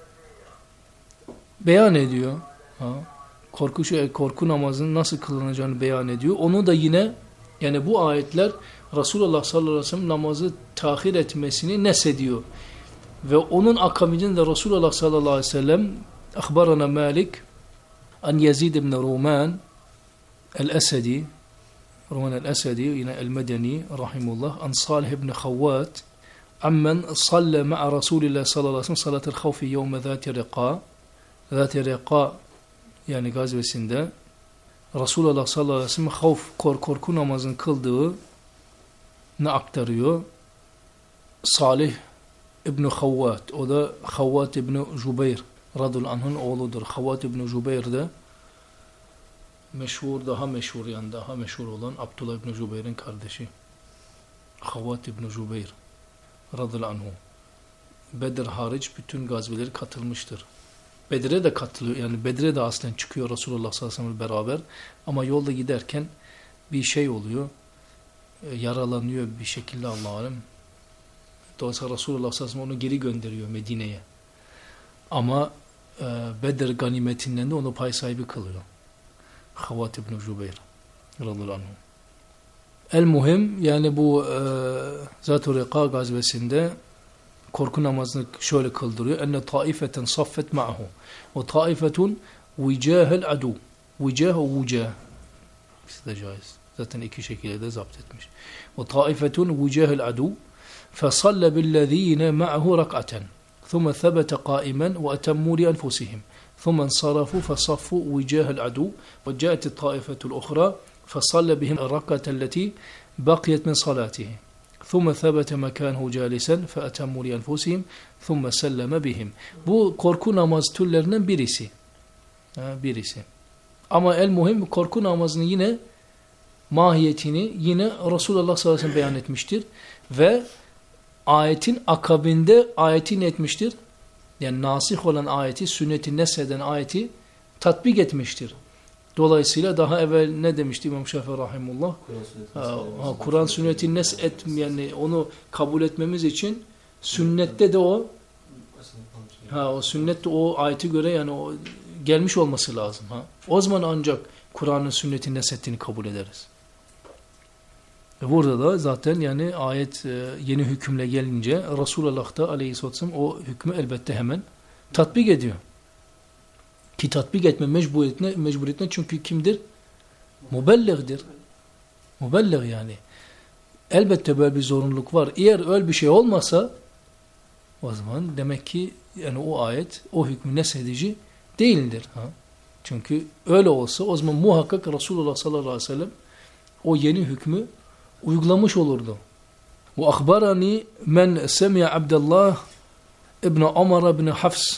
beyan ediyor. Ha. Korku, korku namazının nasıl kılınacağını beyan ediyor. Onu da yine yani bu ayetler Resulullah sallallahu aleyhi ve sellem namazı tahir etmesini nesediyor. Ve onun akabinde Resulullah sallallahu aleyhi ve sellem akhbarana Malik an Yazid ibn Ruman el-Esedi Ruman el-Esedi yine el-Medeni rahimullah an Salih ibn Khawwat ammen salle ma'a Resulillah sallallahu aleyhi ve sellem salatul havfi yevme zâti riqa Zat-ı Reka yani gazvesinde Resulullah sallallahu aleyhi ve sellem havf, kor, korku namazını kıldığını aktarıyor. Salih İbn-i Havvat, o da Havvat İbn-i Jubeyr radıyallahu anh'ın oğludur. Havvat İbn-i Jubeyr de meşhur, daha meşhur yani daha meşhur olan Abdullah İbn-i Jubeyr'in kardeşi. Havvat İbn-i Jubeyr radıyallahu anh'u. Bedir hariç bütün gazveleri katılmıştır. Bedir'e de katılıyor. Yani Bedir'e de aslen çıkıyor Resulullah sallallahu aleyhi ve sellem beraber. Ama yolda giderken bir şey oluyor. E, yaralanıyor bir şekilde Allah alem. Dolayısıyla Resulullah sallallahu aleyhi ve sellem onu geri gönderiyor Medine'ye. Ama e, Bedir ganimetinden de onu pay sahibi kılıyor. Havvat ibn Jubeyr radıyallahu anh. El muhim yani bu e, Zat-ı Rika gazvesinde korku namazını şöyle kıldırıyor. Enne taifeten saffet ma'ahu. Ve taifetun vicahel adu. Vicah o vicah. İkisi de caiz. Zaten iki şekilde de zapt etmiş. Ve taifetun vicahel adu. Fesalle billezine ma'ahu rak'aten. Thumma thebete qaimen ve etemmû li enfusihim. Thumma ensarafu fesaffu vicahel adu. Ve caeti taifetul ukhra. Fesalle bihim rak'aten leti baqiyet min salatihi. ثُمَّ ثَبَتَ مَكَانْهُ جَالِسًا فَأَتَمُّوا لِيَنْفُسِهِمْ ثُمَّ سَلَّمَ بِهِمْ. Bu korku namaz türlerinden birisi. Ha, birisi. Ama el muhim korku namazını yine mahiyetini yine Resulullah sallallahu aleyhi ve sellem beyan etmiştir. Ve ayetin akabinde ayeti ne etmiştir? Yani nasih olan ayeti, sünneti nesheden ayeti tatbik etmiştir. Dolayısıyla daha evvel ne demişti İmam Şafii rahimullah? Kur'an sünneti nes et yani onu kabul etmemiz için sünnette de o ha o sünnette o ayeti göre yani o gelmiş olması lazım ha. O zaman ancak Kur'an'ın sünneti nesettiğini kabul ederiz. E burada da zaten yani ayet yeni hükümle gelince Resulullah da aleyhisselatü vesselam o hükmü elbette hemen tatbik ediyor. Ki tatbik etme mecburiyetine, mecburiyetine çünkü kimdir? Mubellig'dir. Mubellig yani. Elbette böyle bir zorunluluk var. Eğer öyle bir şey olmasa o zaman demek ki yani o ayet o hükmü neshedici değildir. Ha? Çünkü öyle olsa o zaman muhakkak Resulullah sallallahu aleyhi ve sellem o yeni hükmü uygulamış olurdu. Ve akhbarani men semi'a Abdullah ibn Umar ibn Hafs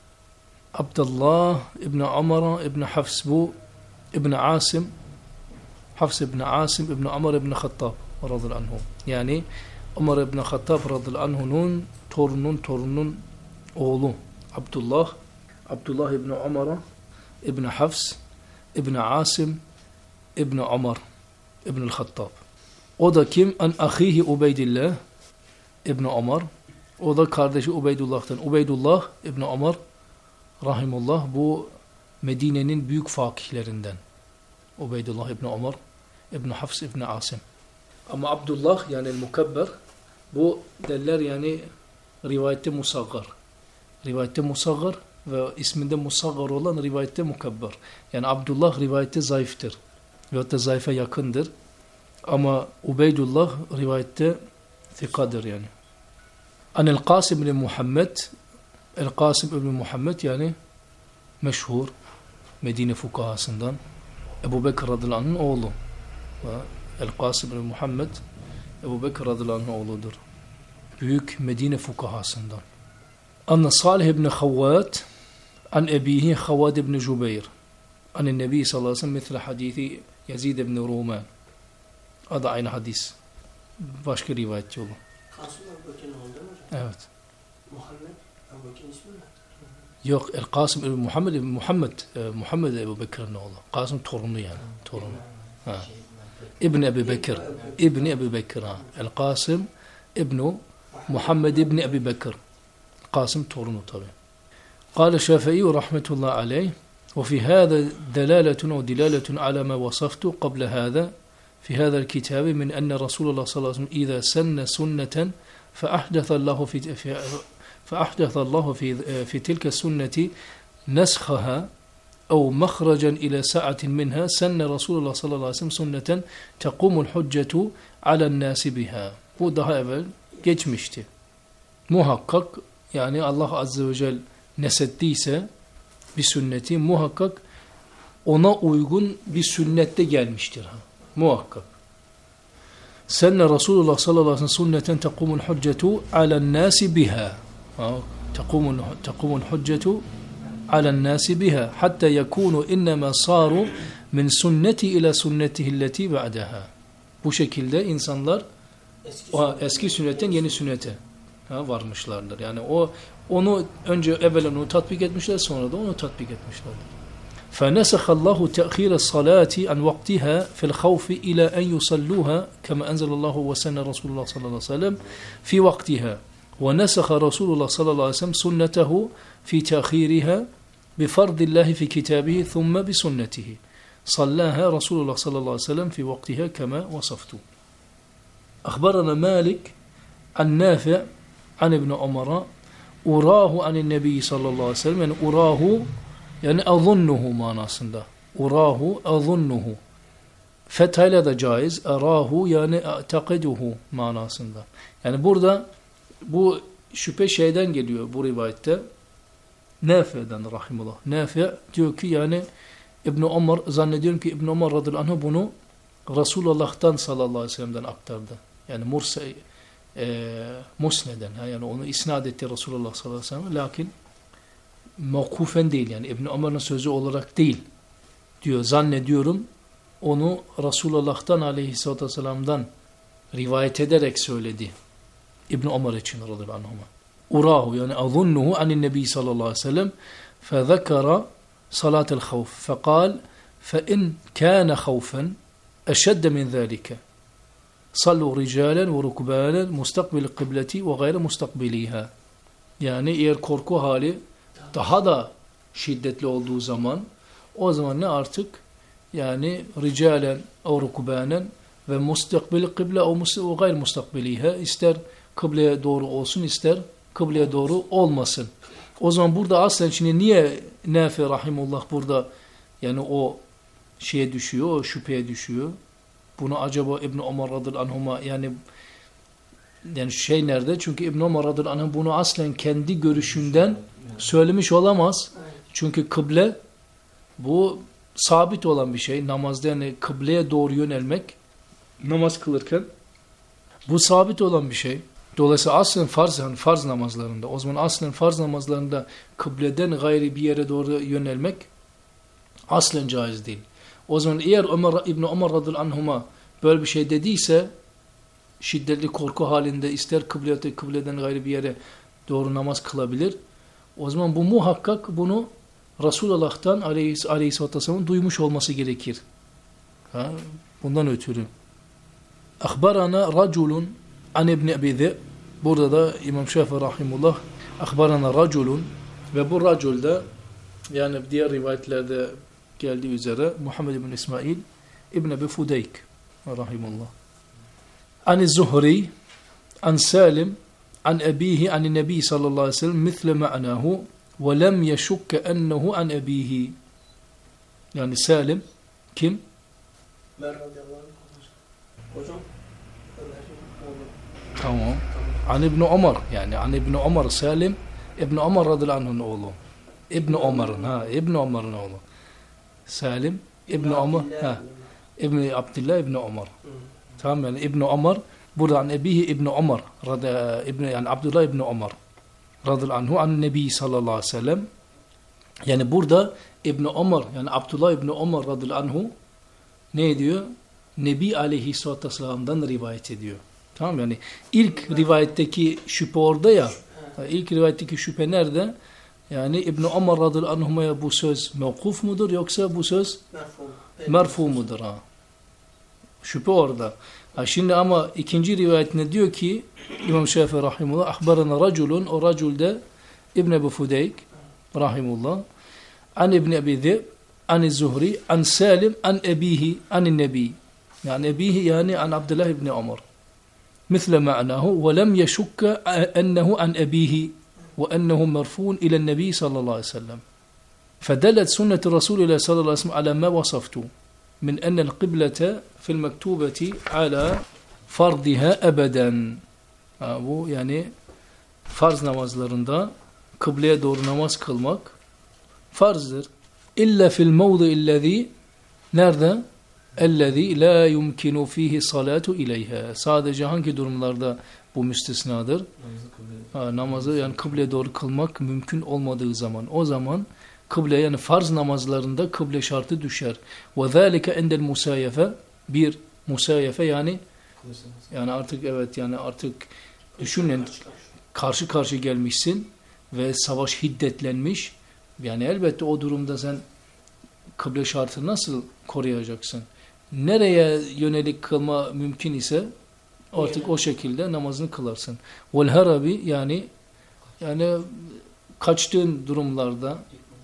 Abdullah ibn Umar ibn Hafs bu ibn Asim Hafs ibn Asim ibn Umar ibn Khattab radıyallahu anhu. Yani Umar ibn Khattab radıyallahu anhu'nun torunun torunun oğlu Abdullah Abdullah ibn Umar ibn Hafs ibn Asim ibn Umar ibn Khattab. O da kim? An ahihi Ubeydillah ibn Umar. O da kardeşi Ubeydullah'tan. Ubeydullah ibn Umar rahimullah bu Medine'nin büyük fakihlerinden. Ubeydullah İbni Ömer, İbni Hafs İbni Asim. Ama Abdullah yani mukabber bu derler yani rivayette musaggar. Rivayette musaggar ve isminde musaggar olan rivayette mukabber. Yani Abdullah rivayette zayıftır. Veyahut da zayıfa yakındır. Ama Ubeydullah rivayette thikadır yani. Anel Qasim ibn Muhammed, El Qasim ibn Muhammed yani meşhur Medine fukahasından Ebu Bekir radıyallahu anh'ın oğlu. El Qasim ibn Muhammed Ebu Bekir radıyallahu anh'ın oğludur. Büyük Medine fukahasından. Anne Salih ibn Havvat an ebihi Havvad ibn Cübeyr anin Nebi sallallahu aleyhi ve sellem misle hadithi Yazid ibn Ruman. O da aynı hadis. Başka rivayet yolu. Kasım Ebu Bekir'in oğlu değil mi hocam? Evet. Muhammed Ebu Bekir'in ismi mi? Yok, El Kasım ibn Muhammed ibn Muhammed Muhammed Ebu Bekir'in oğlu. Kasım torunu yani. Torunu. Ha. İbn Ebu Bekir. İbn Ebu Bekir. Ha. El Kasım ibn Muhammed ibn Ebu Bekir. Kasım torunu tabi. قال الشافعي رحمة الله عليه وفي هذا دلالة أو دلالة على ما وصفت قبل هذا في هذا الكتاب من أن رسول الله صلى الله عليه وسلم إذا سن سنة فأحدث الله في فأحدث الله في في تلك السنة نسخها أو مخرجا إلى ساعة منها سن رسول الله صلى الله عليه وسلم سنة تقوم الحجة على الناس بها. Bu daha evvel geçmişti. Muhakkak yani Allah Azze ve Celle nesettiyse bir sünneti muhakkak ona uygun bir sünnette gelmiştir. Ha. Muhakkak. Senne Resulullah sallallahu aleyhi ve sellem sünneten tekumul hüccetu alen nasi biha. Tekumul hüccetu alen nasi biha. Hatta yekunu innema saru min sünneti ila sünnetihi illeti ba'daha. Bu şekilde insanlar eski, o, eski sünnetten yeni sünnete ha, varmışlardır. Yani o onu önce evvela onu tatbik etmişler, sonra da onu tatbik etmişlerdir. فَنَسَخَ اللّٰهُ تَأْخِيرَ الصَّلَاةِ عَنْ وَقْتِهَا فِي الْخَوْفِ إِلَى أَنْ يُصَلُّوهَا كَمَا أَنْزَلَ اللّٰهُ وَسَنَّ رَسُولُ اللّٰهِ صَلَّى اللّٰهُ عَلَيْهِ وسلم في وقتها ونسخ رسول الله صلى الله عليه وسلم سنته في تأخيرها بفرض الله في كتابه ثم بسنته صلاها رسول الله صلى الله عليه وسلم في وقتها كما وصفت. أخبرنا مالك عن نافع عن ابن عمر urahu anin nebi sallallahu aleyhi ve sellem yani urahu yani azunnuhu manasında. Urahu azunnuhu. Fethayla da caiz. Arahu yani a'takiduhu manasında. Yani burada bu şüphe şeyden geliyor bu rivayette. Nafi'den rahimullah. Nafi' diyor ki yani İbn Ömer zannediyorum ki İbn Ömer radıyallahu anh bunu Resulullah'tan sallallahu aleyhi ve sellem'den aktardı. Yani Mursa E, musneden ha, yani onu isnad etti Resulullah sallallahu aleyhi ve sellem lakin mevkufen değil yani İbn Ömer'in sözü olarak değil diyor zannediyorum onu Resulullah'tan aleyhissalatü vesselam'dan rivayet ederek söyledi İbn Ömer için radıyallahu anhuma. Urahu yani azunnuhu anin nebi sallallahu aleyhi ve sellem fezekara salatel havf fekal fe in kâne havfen eşedde min zâlike sallu ricalen ve rukbanen mustakbil kıbleti ve gayre mustakbiliha. Yani eğer korku hali daha da şiddetli olduğu zaman o zaman ne artık yani ricalen ve rukbanen ve mustakbil kıble ve gayre mustakbiliha ister kıbleye doğru olsun ister kıbleye doğru olmasın. O zaman burada aslen şimdi niye Nafi rahimullah burada yani o şeye düşüyor, o şüpheye düşüyor. Bunu acaba İbn Ömer radıyallahu anhuma yani yani şey nerede? Çünkü İbn Ömer radıyallahu anh bunu aslen kendi görüşünden söylemiş olamaz. Çünkü kıble bu sabit olan bir şey. Namazda yani kıbleye doğru yönelmek namaz kılırken bu sabit olan bir şey. Dolayısıyla aslen farz, yani farz namazlarında o zaman aslen farz namazlarında kıbleden gayri bir yere doğru yönelmek aslen caiz değil. O zaman eğer Ömer, İbn Ömer radıyallahu anhuma böyle bir şey dediyse şiddetli korku halinde ister kıblede, kıbleden gayri bir yere doğru namaz kılabilir. O zaman bu muhakkak bunu Resulullah'tan aleyhissalatü vesselam'ın duymuş olması gerekir. Ha? Bundan ötürü. Akhbarana raculun an ibn Ebi Zib. Burada da İmam Şafii rahimullah akhbarana raculun ve bu racul da Yani diğer rivayetlerde geldiği üzere Muhammed ibn İsmail İbn Ebi Fudeyk rahimullah. An Zuhri an Salim an abihi an Nebi sallallahu aleyhi ve sellem misle ma'nahu ve lem yeşukke ennehu an abihi. Yani Salim kim? Ömer radıyallahu anh. Hocam Ömer'in oğlu. Tamam. An İbn Ömer yani an İbn Ömer Salim İbn Ömer radıyallahu anh'ın oğlu. İbn Ömer'in ha İbn Ömer'in oğlu. Salim İbn Ömer ha İbn Abdullah İbn Ömer. Tamam yani İbn Ömer buradan ebihi İbn Ömer radıyallahu İbn yani Abdullah İbn Ömer radıyallahu anhu an Nebi sallallahu aleyhi ve sellem. Yani burada İbn Ömer yani Abdullah İbn Ömer radıyallahu anhu ne diyor? Nebi aleyhissalatü vesselam'dan rivayet ediyor. Tamam yani ilk rivayetteki şüphe orada ya. İlk rivayetteki şüphe nerede? Yani İbn Ömer radıyallahu anhuma'ya bu söz mevkuf mudur yoksa bu söz merfu mudur? Ha? Şüphe orada. Ha şimdi ama ikinci rivayetinde diyor ki İmam Şafii rahimullah ahbarana raculun o raculde İbn Ebi Fudeyk rahimullah an İbn Ebi Zib an Zuhri an Salim an ebihi an Nebi yani ebihi yani an Abdullah İbn Ömer مثل معناه ولم يشك أنه عن أبيه وأنه مرفوع إلى النبي صلى الله عليه وسلم فدلت سنة رسول الله صلى الله عليه وسلم على ما وصفت من أن القبلة في المكتوبة على فرضها أبدا bu yani farz namazlarında kıbleye doğru namaz kılmak farzdır. İlla fil mevdi'illezî nerede? اَلَّذ۪ي لَا يُمْكِنُ ف۪يهِ صَلَاتُ اِلَيْهَا sadece hangi durumlarda bu müstesnadır? Ha, namazı yani kıbleye doğru kılmak mümkün olmadığı zaman. O zaman kıble yani farz namazlarında kıble şartı düşer. وَذَٰلِكَ اَنْدَ الْمُسَايَفَ bir musayefe yani yani artık evet yani artık düşünün karşı karşı gelmişsin ve savaş hiddetlenmiş. Yani elbette o durumda sen kıble şartını nasıl koruyacaksın? Nereye yönelik kılma mümkün ise artık o şekilde namazını kılarsın. Vel harabi yani yani kaçtığın durumlarda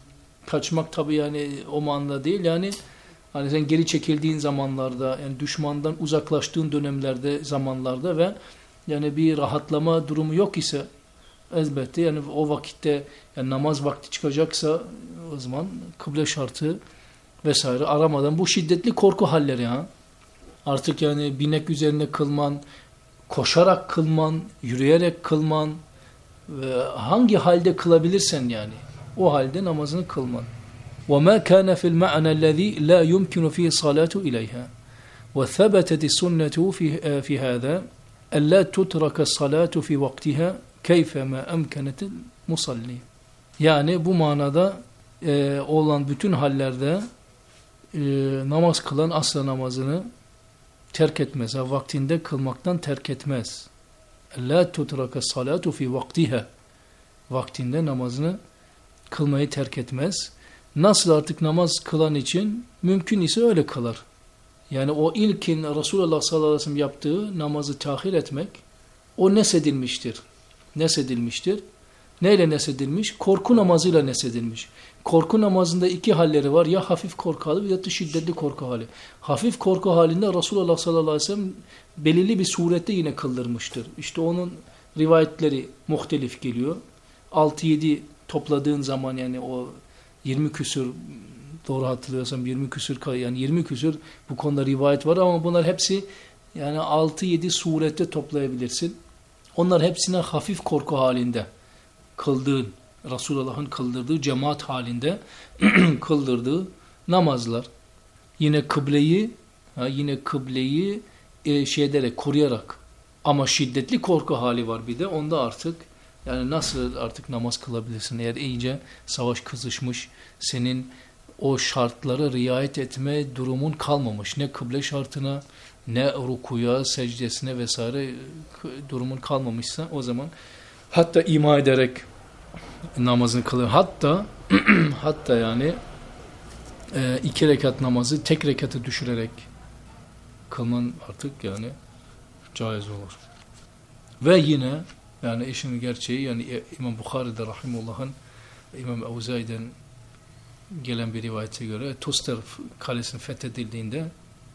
kaçmak tabii yani o manada değil yani hani sen geri çekildiğin zamanlarda yani düşmandan uzaklaştığın dönemlerde zamanlarda ve yani bir rahatlama durumu yok ise elbette yani o vakitte yani namaz vakti çıkacaksa o zaman kıble şartı vesaire aramadan bu şiddetli korku halleri ha. Artık yani binek üzerine kılman, koşarak kılman, yürüyerek kılman ve hangi halde kılabilirsen yani o halde namazını kılman. وَمَا كَانَ فِي الْمَعْنَى الَّذ۪ي لَا يُمْكِنُ ف۪ي صَلَاتُ اِلَيْهَا وَثَبَتَتِ السُنَّةُ فِي هَذَا أَلَّا تُتْرَكَ الصَّلَاةُ فِي وَقْتِهَا كَيْفَمَا أَمْكَنَتِ الْمُصَلِّ yani bu manada e, olan bütün hallerde e, namaz kılan asla namazını terk etmez. Yani vaktinde kılmaktan terk etmez. La tutraka salatu fi vaktiha. Vaktinde namazını kılmayı terk etmez. Nasıl artık namaz kılan için mümkün ise öyle kılar. Yani o ilkin Resulullah sallallahu aleyhi ve sellem yaptığı namazı tahir etmek o nesedilmiştir. Nesedilmiştir. Neyle nesedilmiş? Korku namazıyla nesedilmiş. Korku namazında iki halleri var. Ya hafif korku hali ya da şiddetli korku hali. Hafif korku halinde Resulullah sallallahu aleyhi ve sellem belirli bir surette yine kıldırmıştır. İşte onun rivayetleri muhtelif geliyor. altı yedi topladığın zaman yani o yirmi küsür doğru hatırlıyorsam yirmi küsür yani yirmi küsür bu konuda rivayet var ama bunlar hepsi yani altı yedi surette toplayabilirsin. Onlar hepsine hafif korku halinde kıldığın, Resulullah'ın kıldırdığı cemaat halinde kıldırdığı namazlar. Yine kıbleyi ha, yine kıbleyi e, şey ederek, koruyarak ama şiddetli korku hali var bir de onda artık yani nasıl artık namaz kılabilirsin eğer iyice savaş kızışmış senin o şartlara riayet etme durumun kalmamış. Ne kıble şartına ne rukuya, secdesine vesaire durumun kalmamışsa o zaman hatta ima ederek namazını kılıyor. Hatta hatta yani e, iki rekat namazı tek rekatı düşürerek kılman artık yani caiz olur. Ve yine yani işin gerçeği yani İmam Bukhari'de rahimullah'ın İmam Evzai'den gelen bir rivayete göre Tuster kalesinin fethedildiğinde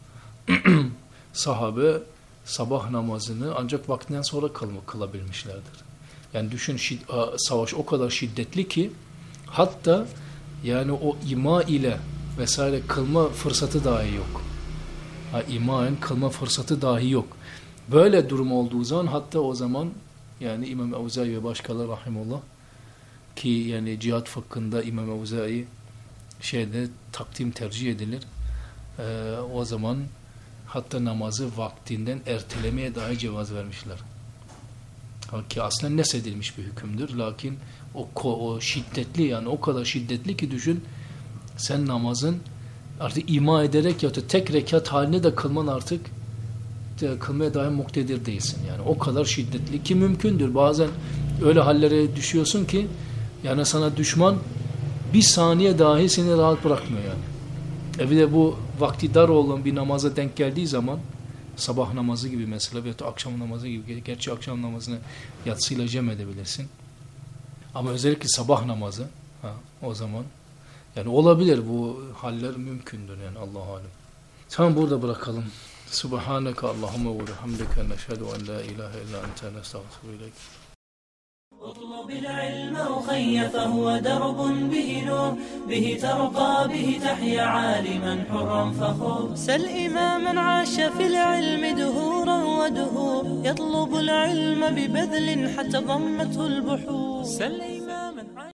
sahabe sabah namazını ancak vaktinden sonra kılma, kılabilmişlerdir. Yani düşün, savaş o kadar şiddetli ki hatta yani o ima ile vesaire kılma fırsatı dahi yok. Ha, imaen kılma fırsatı dahi yok. Böyle durum olduğu zaman hatta o zaman yani İmam Evzai ve başkaları rahimullah ki yani cihat fıkhında İmam Evzai şeyde takdim tercih edilir. Ee, o zaman hatta namazı vaktinden ertelemeye dahi cevaz vermişler. Ki aslında nesedilmiş bir hükümdür. Lakin o, o şiddetli yani o kadar şiddetli ki düşün sen namazın artık ima ederek ya da tek rekat haline de kılman artık de, kılmaya dahi muktedir değilsin. Yani o kadar şiddetli ki mümkündür. Bazen öyle hallere düşüyorsun ki yani sana düşman bir saniye dahi seni rahat bırakmıyor yani. E bir de bu vakti dar olan bir namaza denk geldiği zaman sabah namazı gibi mesela veya akşam namazı gibi, gerçi akşam namazını yatsıyla cem edebilirsin. Ama özellikle sabah namazı ha, o zaman yani olabilir, bu haller mümkündür yani Allahu alem. Tamam, burada bırakalım. Subhaneke Allahümme ve bihamdike neşhedü en la ilahe illa ente nestağfiruke ve ileyk. اطلب العلم أخي فهو درب به نور به ترقى به تحيا عالما حرا فخور سل إماما عاش في العلم دهورا ودهور يطلب العلم ببذل حتى ضمته البحور سل